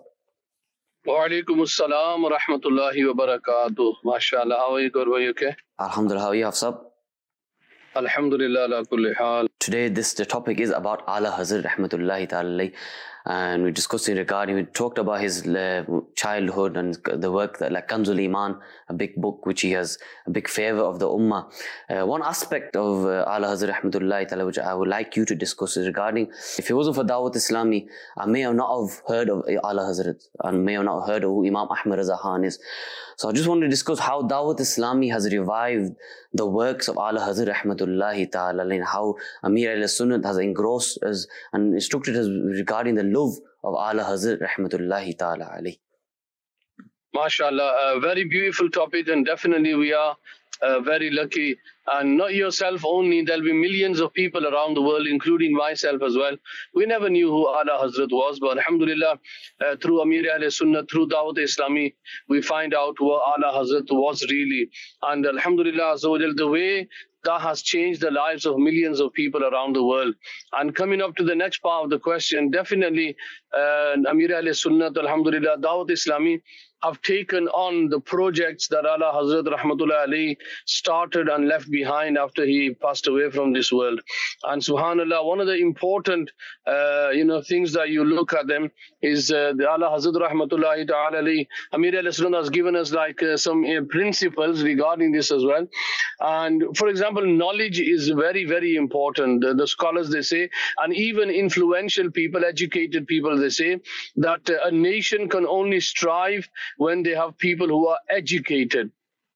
Wa alaikum assalam wa rahmatullahi wa barakatuh. MashaAllah, how are you? Good, were you okay? Alhamdulillah, how are you, Hafsab? Alhamdulillah, ala kulli hal. Today, the topic is about Ala Hazrat Rahmatullahi Ta'ala, and we talked about his childhood and the work that, like Kanzul Iman, a big book which he has a big favor of the Ummah. One aspect of Ala Hazrat Rahmatullahi Ta'ala which I would like you to discuss is regarding, if it wasn't for Dawat Islami, I may have not have heard of Ala Hazrat, and may have not heard of who Imam Ahmad Raza Khan is. So I just wanted to discuss how Dawat Islami has revived the works of Ala Hazrat Rahmatullahi Ta'ala, and how Amir al-Sunnat has engrossed us and instructed us regarding the love of Ala Hazrat Rahmatullahi Ta'ala alayhi. MashaAllah, a very beautiful topic, and definitely we are very lucky. And not yourself only, there'll be millions of people around the world, including myself as well. We never knew who Ala Hazrat was, but alhamdulillah, through Amir al-Sunnah, through Dawat Islami, we find out who Ala Hazrat was really. And alhamdulillah, the way that has changed the lives of millions of people around the world. And coming up to the next part of the question, definitely Amir al-Sunnah, alhamdulillah, Dawat Islami have taken on the projects that Ala Hazrat Rahmatullah Ali started and left behind after he passed away from this world. And subhanallah, one of the important things that you look at them is the Ala Hazrat Rahmatullah Ali, Amir al-Sunnah has given us like some principles regarding this as well. And for example, knowledge is very, very important. The scholars, they say, and even influential people, educated people, they say that a nation can only strive when they have people who are educated.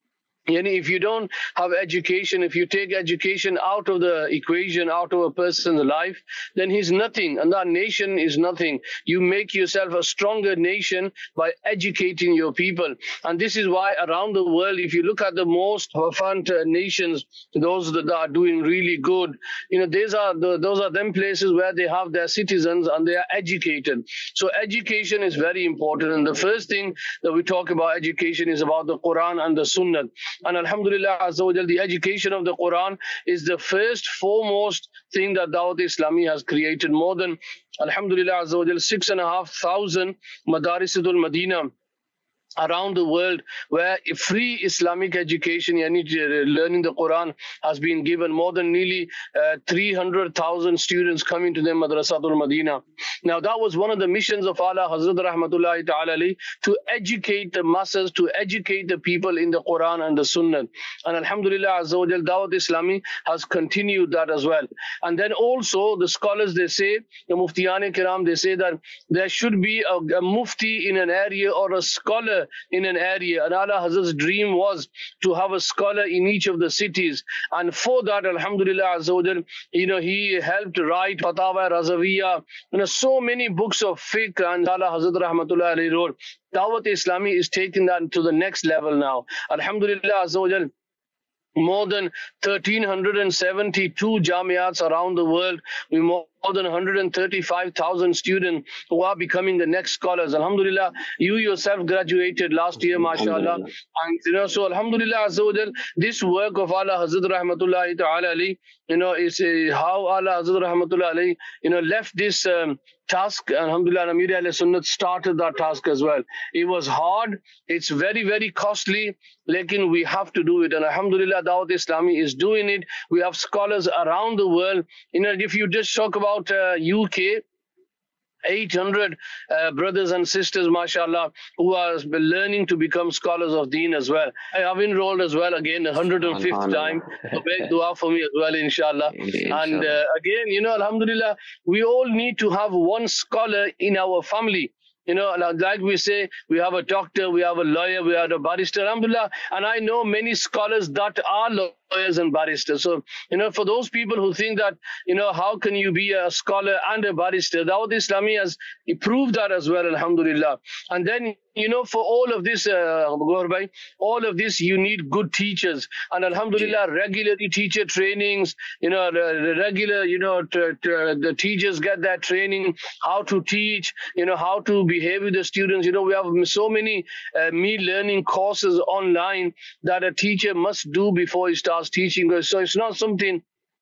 If you don't have education, if you take education out of the equation, out of a person's life, then he's nothing, and that nation is nothing. You make yourself a stronger nation by educating your people. And this is why around the world, if you look at the most affluent nations, those that are doing really good, those are them places where they have their citizens and they are educated. So education is very important. And the first thing that we talk about education is about the Quran and the Sunnah. And Alhamdulillah Azza wa Jal, the education of the Quran is the first foremost thing that Dawat Islami has created. More than, Alhamdulillah Azza wa Jal, 6,500 Madarisatul Madina around the world where free Islamic education, learning the Quran, has been given. More than nearly 300,000 students coming to the Madrasatul Madina. Now that was one of the missions of Ala Hazrat Rahmatullahi Ta'ala alayhi, to educate the masses, to educate the people in the Quran and the Sunnah. And Alhamdulillah Azza wa Jal, Dawat Islami has continued that as well. And then also the scholars, they say, the Muftiyan Kiram, they say that there should be a mufti in an area or a scholar in an area. And Ala Hazrat's dream was to have a scholar in each of the cities. And for that, Alhamdulillah Azza wa Jal, he helped write Fatawa Razaviya, so many books of fiqh, and Ala Hazrat Rahmatullah alayhi wrote. Dawat Islami is taking that to the next level now. Alhamdulillah Azza wa Jal, more than 1,372 jamiats around the world, with more than 135,000 students who are becoming the next scholars. Alhamdulillah, you yourself graduated last year, mashallah. And so Alhamdulillah Azza wa Jal, this work of Ala Hazrat Rahmatullahi Ta'ala alayhi, is how Ala Hazrat Rahmatullahi alayhi, left this task. Alhamdulillah, Amir Ahl Sunnat started that task as well. It was hard, it's very, very costly, lekin we have to do it. And Alhamdulillah, Dawat Islami is doing it. We have scholars around the world. If you just talk about UK, 800 brothers and sisters, mashallah, who are learning to become scholars of deen as well. I have enrolled as well, again, 105th time. So make dua for me as well, inshallah. And again, alhamdulillah, we all need to have one scholar in our family. Like we say, we have a doctor, we have a lawyer, we have a barrister, alhamdulillah. And I know many scholars that are lawyers and barristers. So, for those people who think that, how can you be a scholar and a barrister? Dawat Islami has proved that as well, alhamdulillah. And then, for all of this, all of this, you need good teachers. And alhamdulillah, regularly teacher trainings, regular, the teachers get that training, how to teach, how to behave with the students. We have so many learning courses online that a teacher must do before he starts teaching. So it's not something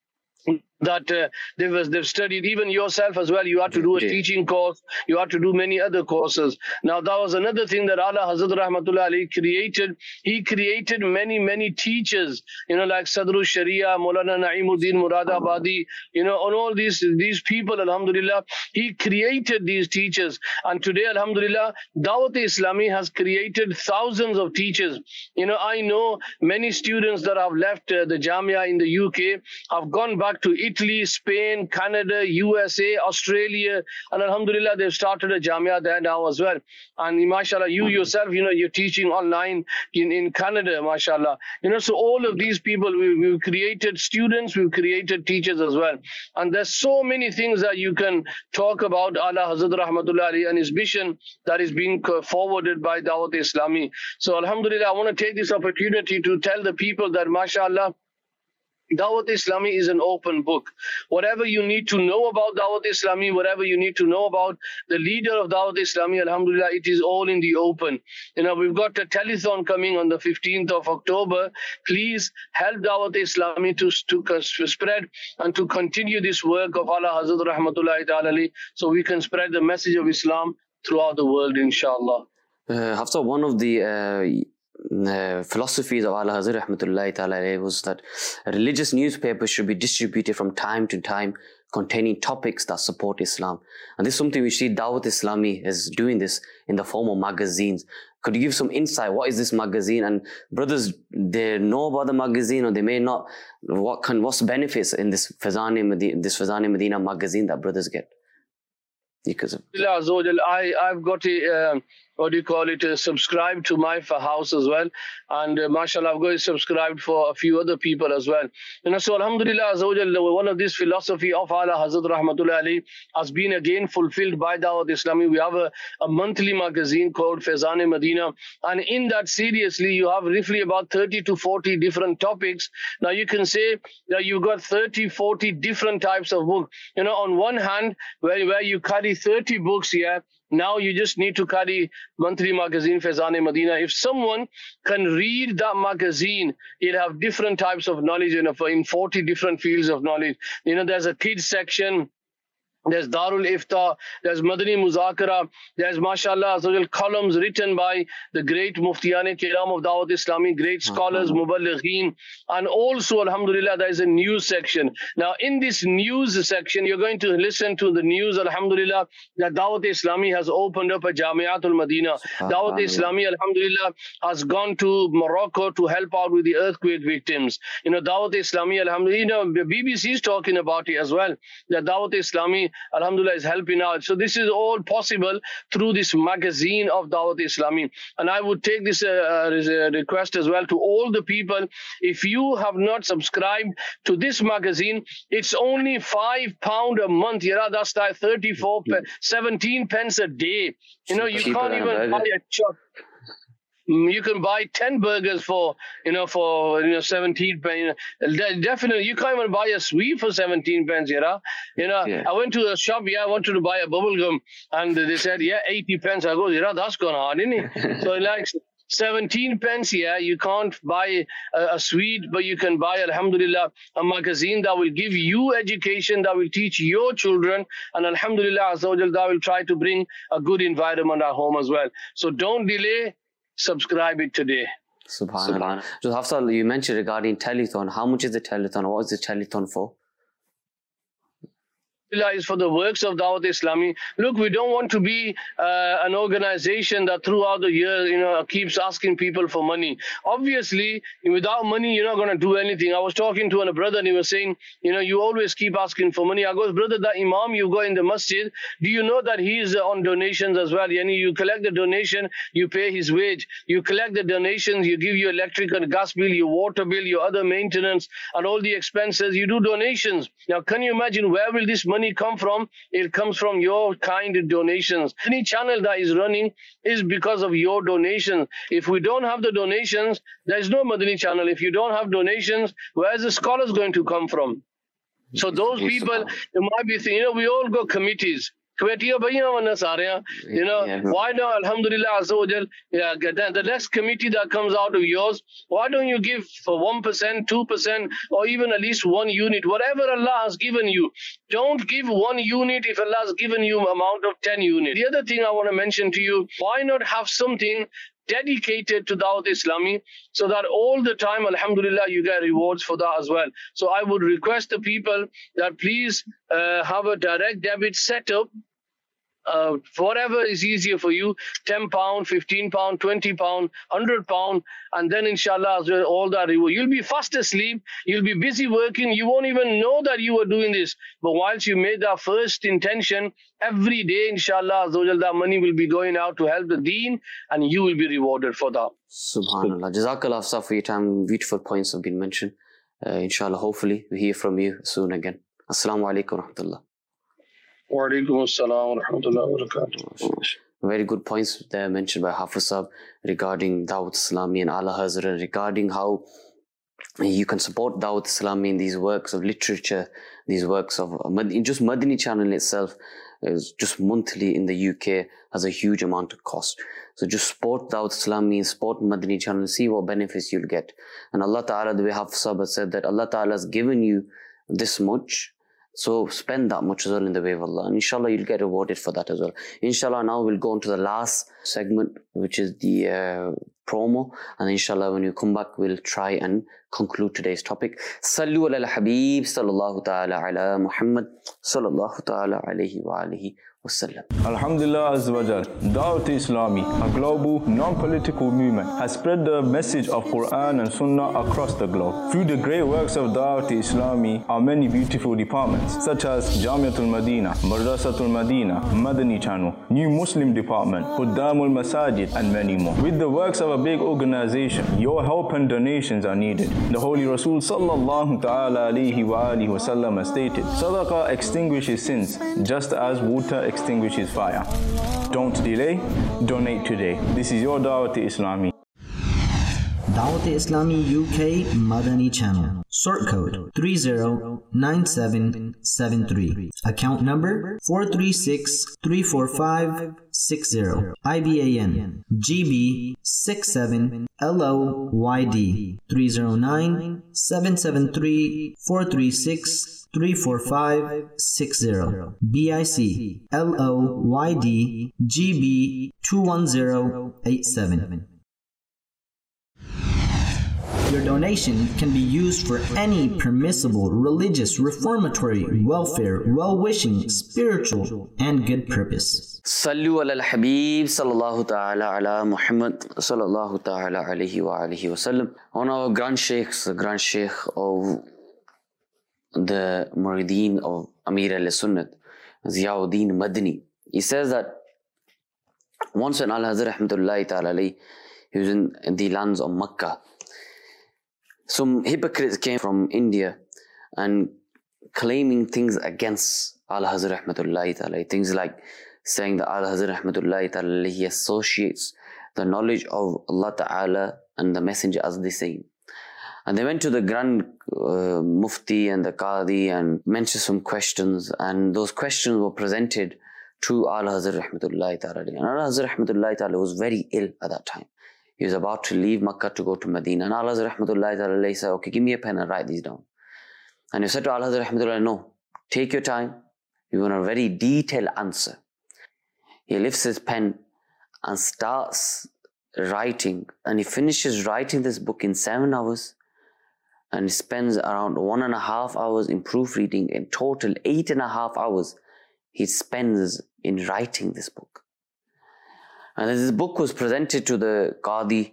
that they've studied. Even yourself as well, you have to do a teaching course, you have to do many other courses. Now that was another thing that Ala Hazrat Rahmatullah alayhi created. He created many teachers, like Sadrul Sharia, Maulana Na'imuddin Muradabadi, and all these people, alhamdulillah, he created these teachers. And today, alhamdulillah, Dawat Islami has created thousands of teachers. I know many students that have left the Jamia in the UK have gone back to Italy, Spain, Canada, USA, Australia, and alhamdulillah, they've started a Jamia there now as well. And mashallah, you yourself, you're teaching online in Canada, mashallah. So all of these people, we've created students, we've created teachers as well. And there's so many things that you can talk about Ala Hazrat Rahmatullah alayhi and his mission that is being forwarded by Dawat Islami. So alhamdulillah, I want to take this opportunity to tell the people that mashallah, Dawat Islami is an open book. Whatever you need to know about Dawat Islami, whatever you need to know about the leader of Dawat Islami, alhamdulillah, it is all in the open. We've got a telethon coming on the 15th of October. Please help Dawat Islami to spread and to continue this work of Ala Hazrat Rahmatullahi Ta'ala alayhi, so we can spread the message of Islam throughout the world, inshallah. Hafsa, one of the philosophies of Ala Hazrat Rahmatullahi Ta'ala was that religious newspapers should be distributed from time to time containing topics that support Islam. And this is something we see Dawat Islami is doing this in the form of magazines. Could you give some insight? What is this magazine? And brothers, they know about the magazine or they may not. What's the benefits in this Faizan-e Medina magazine that brothers get? Because of I've got subscribe to my house as well. And mashallah, I've got subscribed for a few other people as well. So alhamdulillah, one of this philosophy of Ala Hazrat Rahmatullah Ali has been again fulfilled by Dawat Islami. We have a monthly magazine called Faizan-e-Madina, and in that seriously you have roughly about 30 to 40 different topics. Now you can say that you've got 30, 40 different types of books. On one hand, where you carry 30 books here, now you just need to carry monthly magazine Faizan-e-Madina. If someone can read that magazine, he'll have different types of knowledge in 40 different fields of knowledge. There's a kids section, there's Darul Ifta, there's Madani Muzakara, there's mashallah columns written by the great Muftiyane Kiram of Dawat Islami, great scholars, Muballighin, and also alhamdulillah there is a news section. Now in this news section, you're going to listen to the news, alhamdulillah, that Dawat Islami has opened up a Jamiatul Madina. Dawat Islami, alhamdulillah, has gone to Morocco to help out with the earthquake victims. Dawat Islami, alhamdulillah, the BBC is talking about it as well, that Dawat Islami, alhamdulillah, is helping out. So this is all possible through this magazine of Dawat Islami. And I would take this request as well to all the people. If you have not subscribed to this magazine, it's only £5 a month. That's like 17 pence a day. You can't even buy a chop. You can buy 10 burgers for 17 pence. Definitely, you can't even buy a sweet for 17 pence. I went to a shop. I wanted to buy a bubble gum, and they said, 80 pence. I go, that's gone hard, isn't it? So like 17 pence. You can't buy a sweet, but you can buy, alhamdulillah, a magazine that will give you education, that will teach your children, and alhamdulillah, that will try to bring a good environment at home as well. So don't delay. Subscribe it today. Subhanallah. So Hafsa, you mentioned regarding telethon. How much is the telethon? What is the telethon for? Is for the works of Dawat Islami. Look, we don't want to be an organization that throughout the year, keeps asking people for money. Obviously, without money, you're not going to do anything. I was talking to a brother and he was saying, you always keep asking for money. I go, brother, that imam you go in the masjid, do you know that he is on donations as well? You collect the donation, you pay his wage. You collect the donations, you give your electric and gas bill, your water bill, your other maintenance, and all the expenses. You do donations. Now, can you imagine where will this money come from? It comes from your kind of donations. Any channel that is running is because of your donations. If we don't have the donations, there is no Madani channel. If you don't have donations, where is the scholars going to come from? So those people, you might be thinking, we all go committees. Why not, alhamdulillah, the next committee that comes out of yours, why don't you give for 1%, 2%, or even at least 1 unit, whatever Allah has given you. Don't give 1 unit if Allah has given you an amount of 10 units. The other thing I want to mention to you, why not have something dedicated to Dawat Islami, so that all the time, alhamdulillah, you get rewards for that as well. So I would request the people that please have a direct debit set up, whatever is easier for you, £10, £15, £20, £100, and then inshallah all that reward. You'll be fast asleep, you'll be busy working, you won't even know that you were doing this. But once you made that first intention, every day inshallah that money will be going out to help the deen, and you will be rewarded for that. Subhanallah. Jazakallah Hafsa for your time. Beautiful points have been mentioned. Inshallah, hopefully we hear from you soon again. Assalamu alaikum wa rahmatullah. Wa alaikum assalam wa rahmatullahi wa barakatuh. Very good points there mentioned by Hafiz Sahab regarding Dawat Islami and Ala Hazrat, regarding how you can support Dawat Islami in these works of literature, these works of just Madani channel itself is just monthly in the UK has a huge amount of cost. So just support Dawat Islami, support Madani channel, see what benefits you'll get. And Allah Ta'ala, the way Hafiz Sahab said that Allah Ta'ala has given you this much, so spend that much as well in the way of Allah. And inshallah, you'll get rewarded for that as well. Inshallah, now we'll go on to the last segment, which is the promo. And inshallah, when you come back, we'll try and conclude today's topic. Sallu ala al-Habib, sallallahu ta'ala ala Muhammad, sallallahu ta'ala alayhi wa alihi wasallam. Alhamdulillah Azza wa Jal, Dawat Islami, a global non-political movement, has spread the message of Quran and Sunnah across the globe. Through the great works of Dawat Islami are many beautiful departments, such as Jamiatul Madina, Madrasatul Madina, Madani Channel, New Muslim Department, Quddamul Masajid, and many more. With the works of a big organization, your help and donations are needed. The Holy Rasul sallallahu ta'ala alayhi wa alihi wa sallam has stated, Sadaqah extinguishes sins, just as water extinguishes fire. Don't delay, donate today. This is your Dawat Islami. Dawat Islami UK Madani Channel. Sort code 309773. Account number 436-34560. IBAN GB 67LOYD 309-773-436-34560. BIC LOYD GB 21087. Your donation can be used for any permissible, religious, reformatory, welfare, well-wishing, spiritual, and good purpose. Sallu ala al-Habib sallallahu ta'ala ala Muhammad sallallahu ta'ala alayhi wa alihi wa sallam. On our Grand Sheikh of the Murideen of Amir al-Sunnat, Ziauddin Madani, he says that once when Al-Hazar rahmatullahi ta'ala alayhi, he was in the lands of Makkah, some hypocrites came from India and claiming things against Al-Hazar rahmatullahi ta'ala, things like saying that Al-Hazar rahmatullahi ta'ala, he associates the knowledge of Allah ta'ala and the messenger as the same. And they went to the Grand Mufti and the Qadi and mentioned some questions, and those questions were presented to Al-Hazar rahmatullahi ta'ala. And Al-Hazar rahmatullahi ta'ala was very ill at that time. He was about to leave Makkah to go to Medina. And Al-Hazar rahmatullahi ta'ala said, okay, give me a pen and write these down. And he said to Al-Hazar rahmatullahi, no, take your time. You want a very detailed answer. He lifts his pen and starts writing. And he finishes writing this book in 7 hours. And he spends around 1.5 hours in proofreading. In total, 8.5 hours he spends in writing this book. And this book was presented to the Qadi,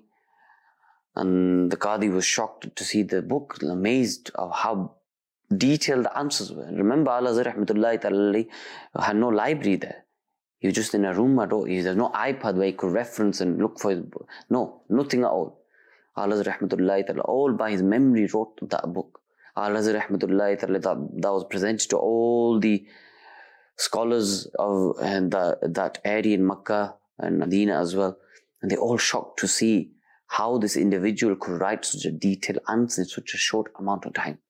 and the Qadi was shocked to see the book, amazed of how detailed the answers were. Remember, Al-Hazar rahmatullahi ta'ala had no library there. He was just in a room at all. There's no iPad where he could reference and look for his book. No, nothing at all. Al-Hazar rahmatullahi ta'ala, all by his memory, wrote that book. Al-Hazar rahmatullahi ta'ala, that was presented to all the scholars of that area in Makkah and Medina as well. And they all shocked to see how this individual could write such a detailed answer in such a short amount of time.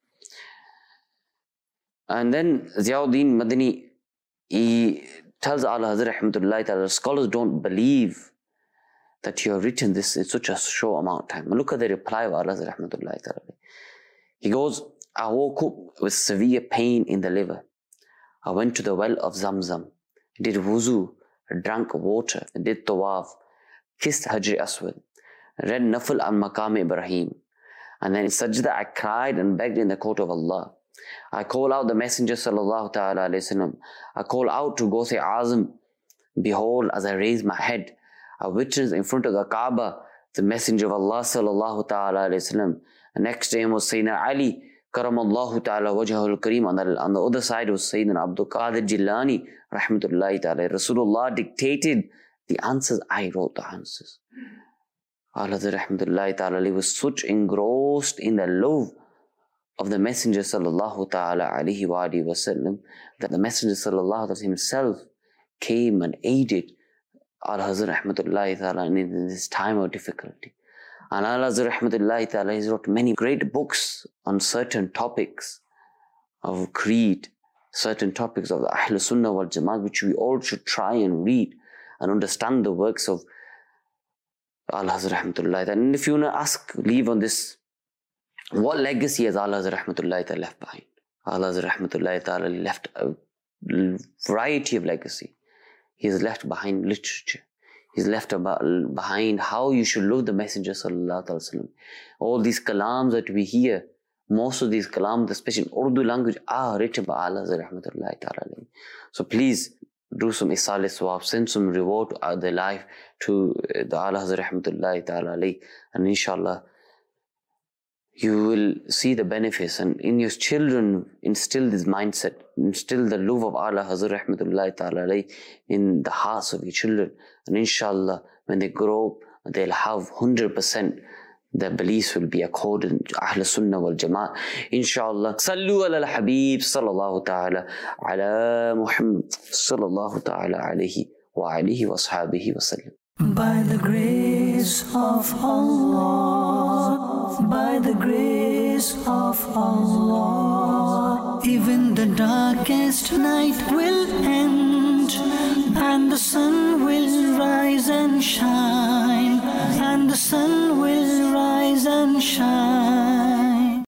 And then Ziauddin Madani, he tells Al-Hazar rahmatullahi ta'ala, scholars don't believe that you have written this in such a short amount of time. And look at the reply of Al-Hazar rahmatullahi ta'ala. He goes, I woke up with severe pain in the liver. I went to the well of Zamzam, did wuzu, drank water, did tawaf, kissed Hajr Aswad, read Nafl al Maqam Ibrahim, and then in sajda I cried and begged in the court of Allah. I call out the Messenger sallallahu ta'ala alayhi wasallam. I call out to Gawth-e Azam. Behold, as I raise my head, I witnessed in front of the Kaaba the Messenger of Allah sallallahu ta'ala alayhi wasallam. The next day was Sayyidina Ali karamallahu ta'ala wajhahul kareem. On the other side was Sayyidina Abdul Qadir Jilani rahmatullahi ta'ala. Rasulullah dictated the answers, I wrote the answers. Al-Hazar rahmatullahi ta'ala was such engrossed in the love of the Messenger sallallahu ta'ala alayhi wa alihi wa sallam that the Messenger sallallahu ta'ala himself came and aided Al-Hazar rahmatullahi ta'ala in this time of difficulty. And Al-Hazar rahmatullahi ta'ala has wrote many great books on certain topics of creed, certain topics of the Ahl Sunnah wal Jamaat, which we all should try and read and understand the works of Al-Hazar rahmatullahi ta'ala. And if you want to ask, leave on this, what legacy has Al-Hazar rahmatullahi ta'ala left behind? Al-Hazar rahmatullahi ta'ala left a variety of legacy. He has left behind literature. He's left behind how you should love the Messenger sallallahu alaihi wasallam. All these kalams that we hear, most of these kalams, especially in Urdu language, are written by Al-Hazar rahmatullahi ta'ala. So please, do some isal swab, send some reward of their life to the Ala Hazrat Rahmatullahi Ta'ala alayhi, and inshallah you will see the benefits, and in your children instill this mindset, instill the love of Ala Hazrat Rahmatullahi Ta'ala alayhi in the hearts of your children, and inshallah when they grow up they'll have 100%. Their beliefs will be according to Ahl Sunnah wal Jama'ah. Inshallah. Sallu ala al-Habib sallallahu ta'ala ala Muhammad sallallahu ta'ala alayhi wa alihi wa ashabihi wa sallam. By the grace of Allah, by the grace of Allah, even the darkest night will end, and the sun will rise and shine, and the sun will rise and shine.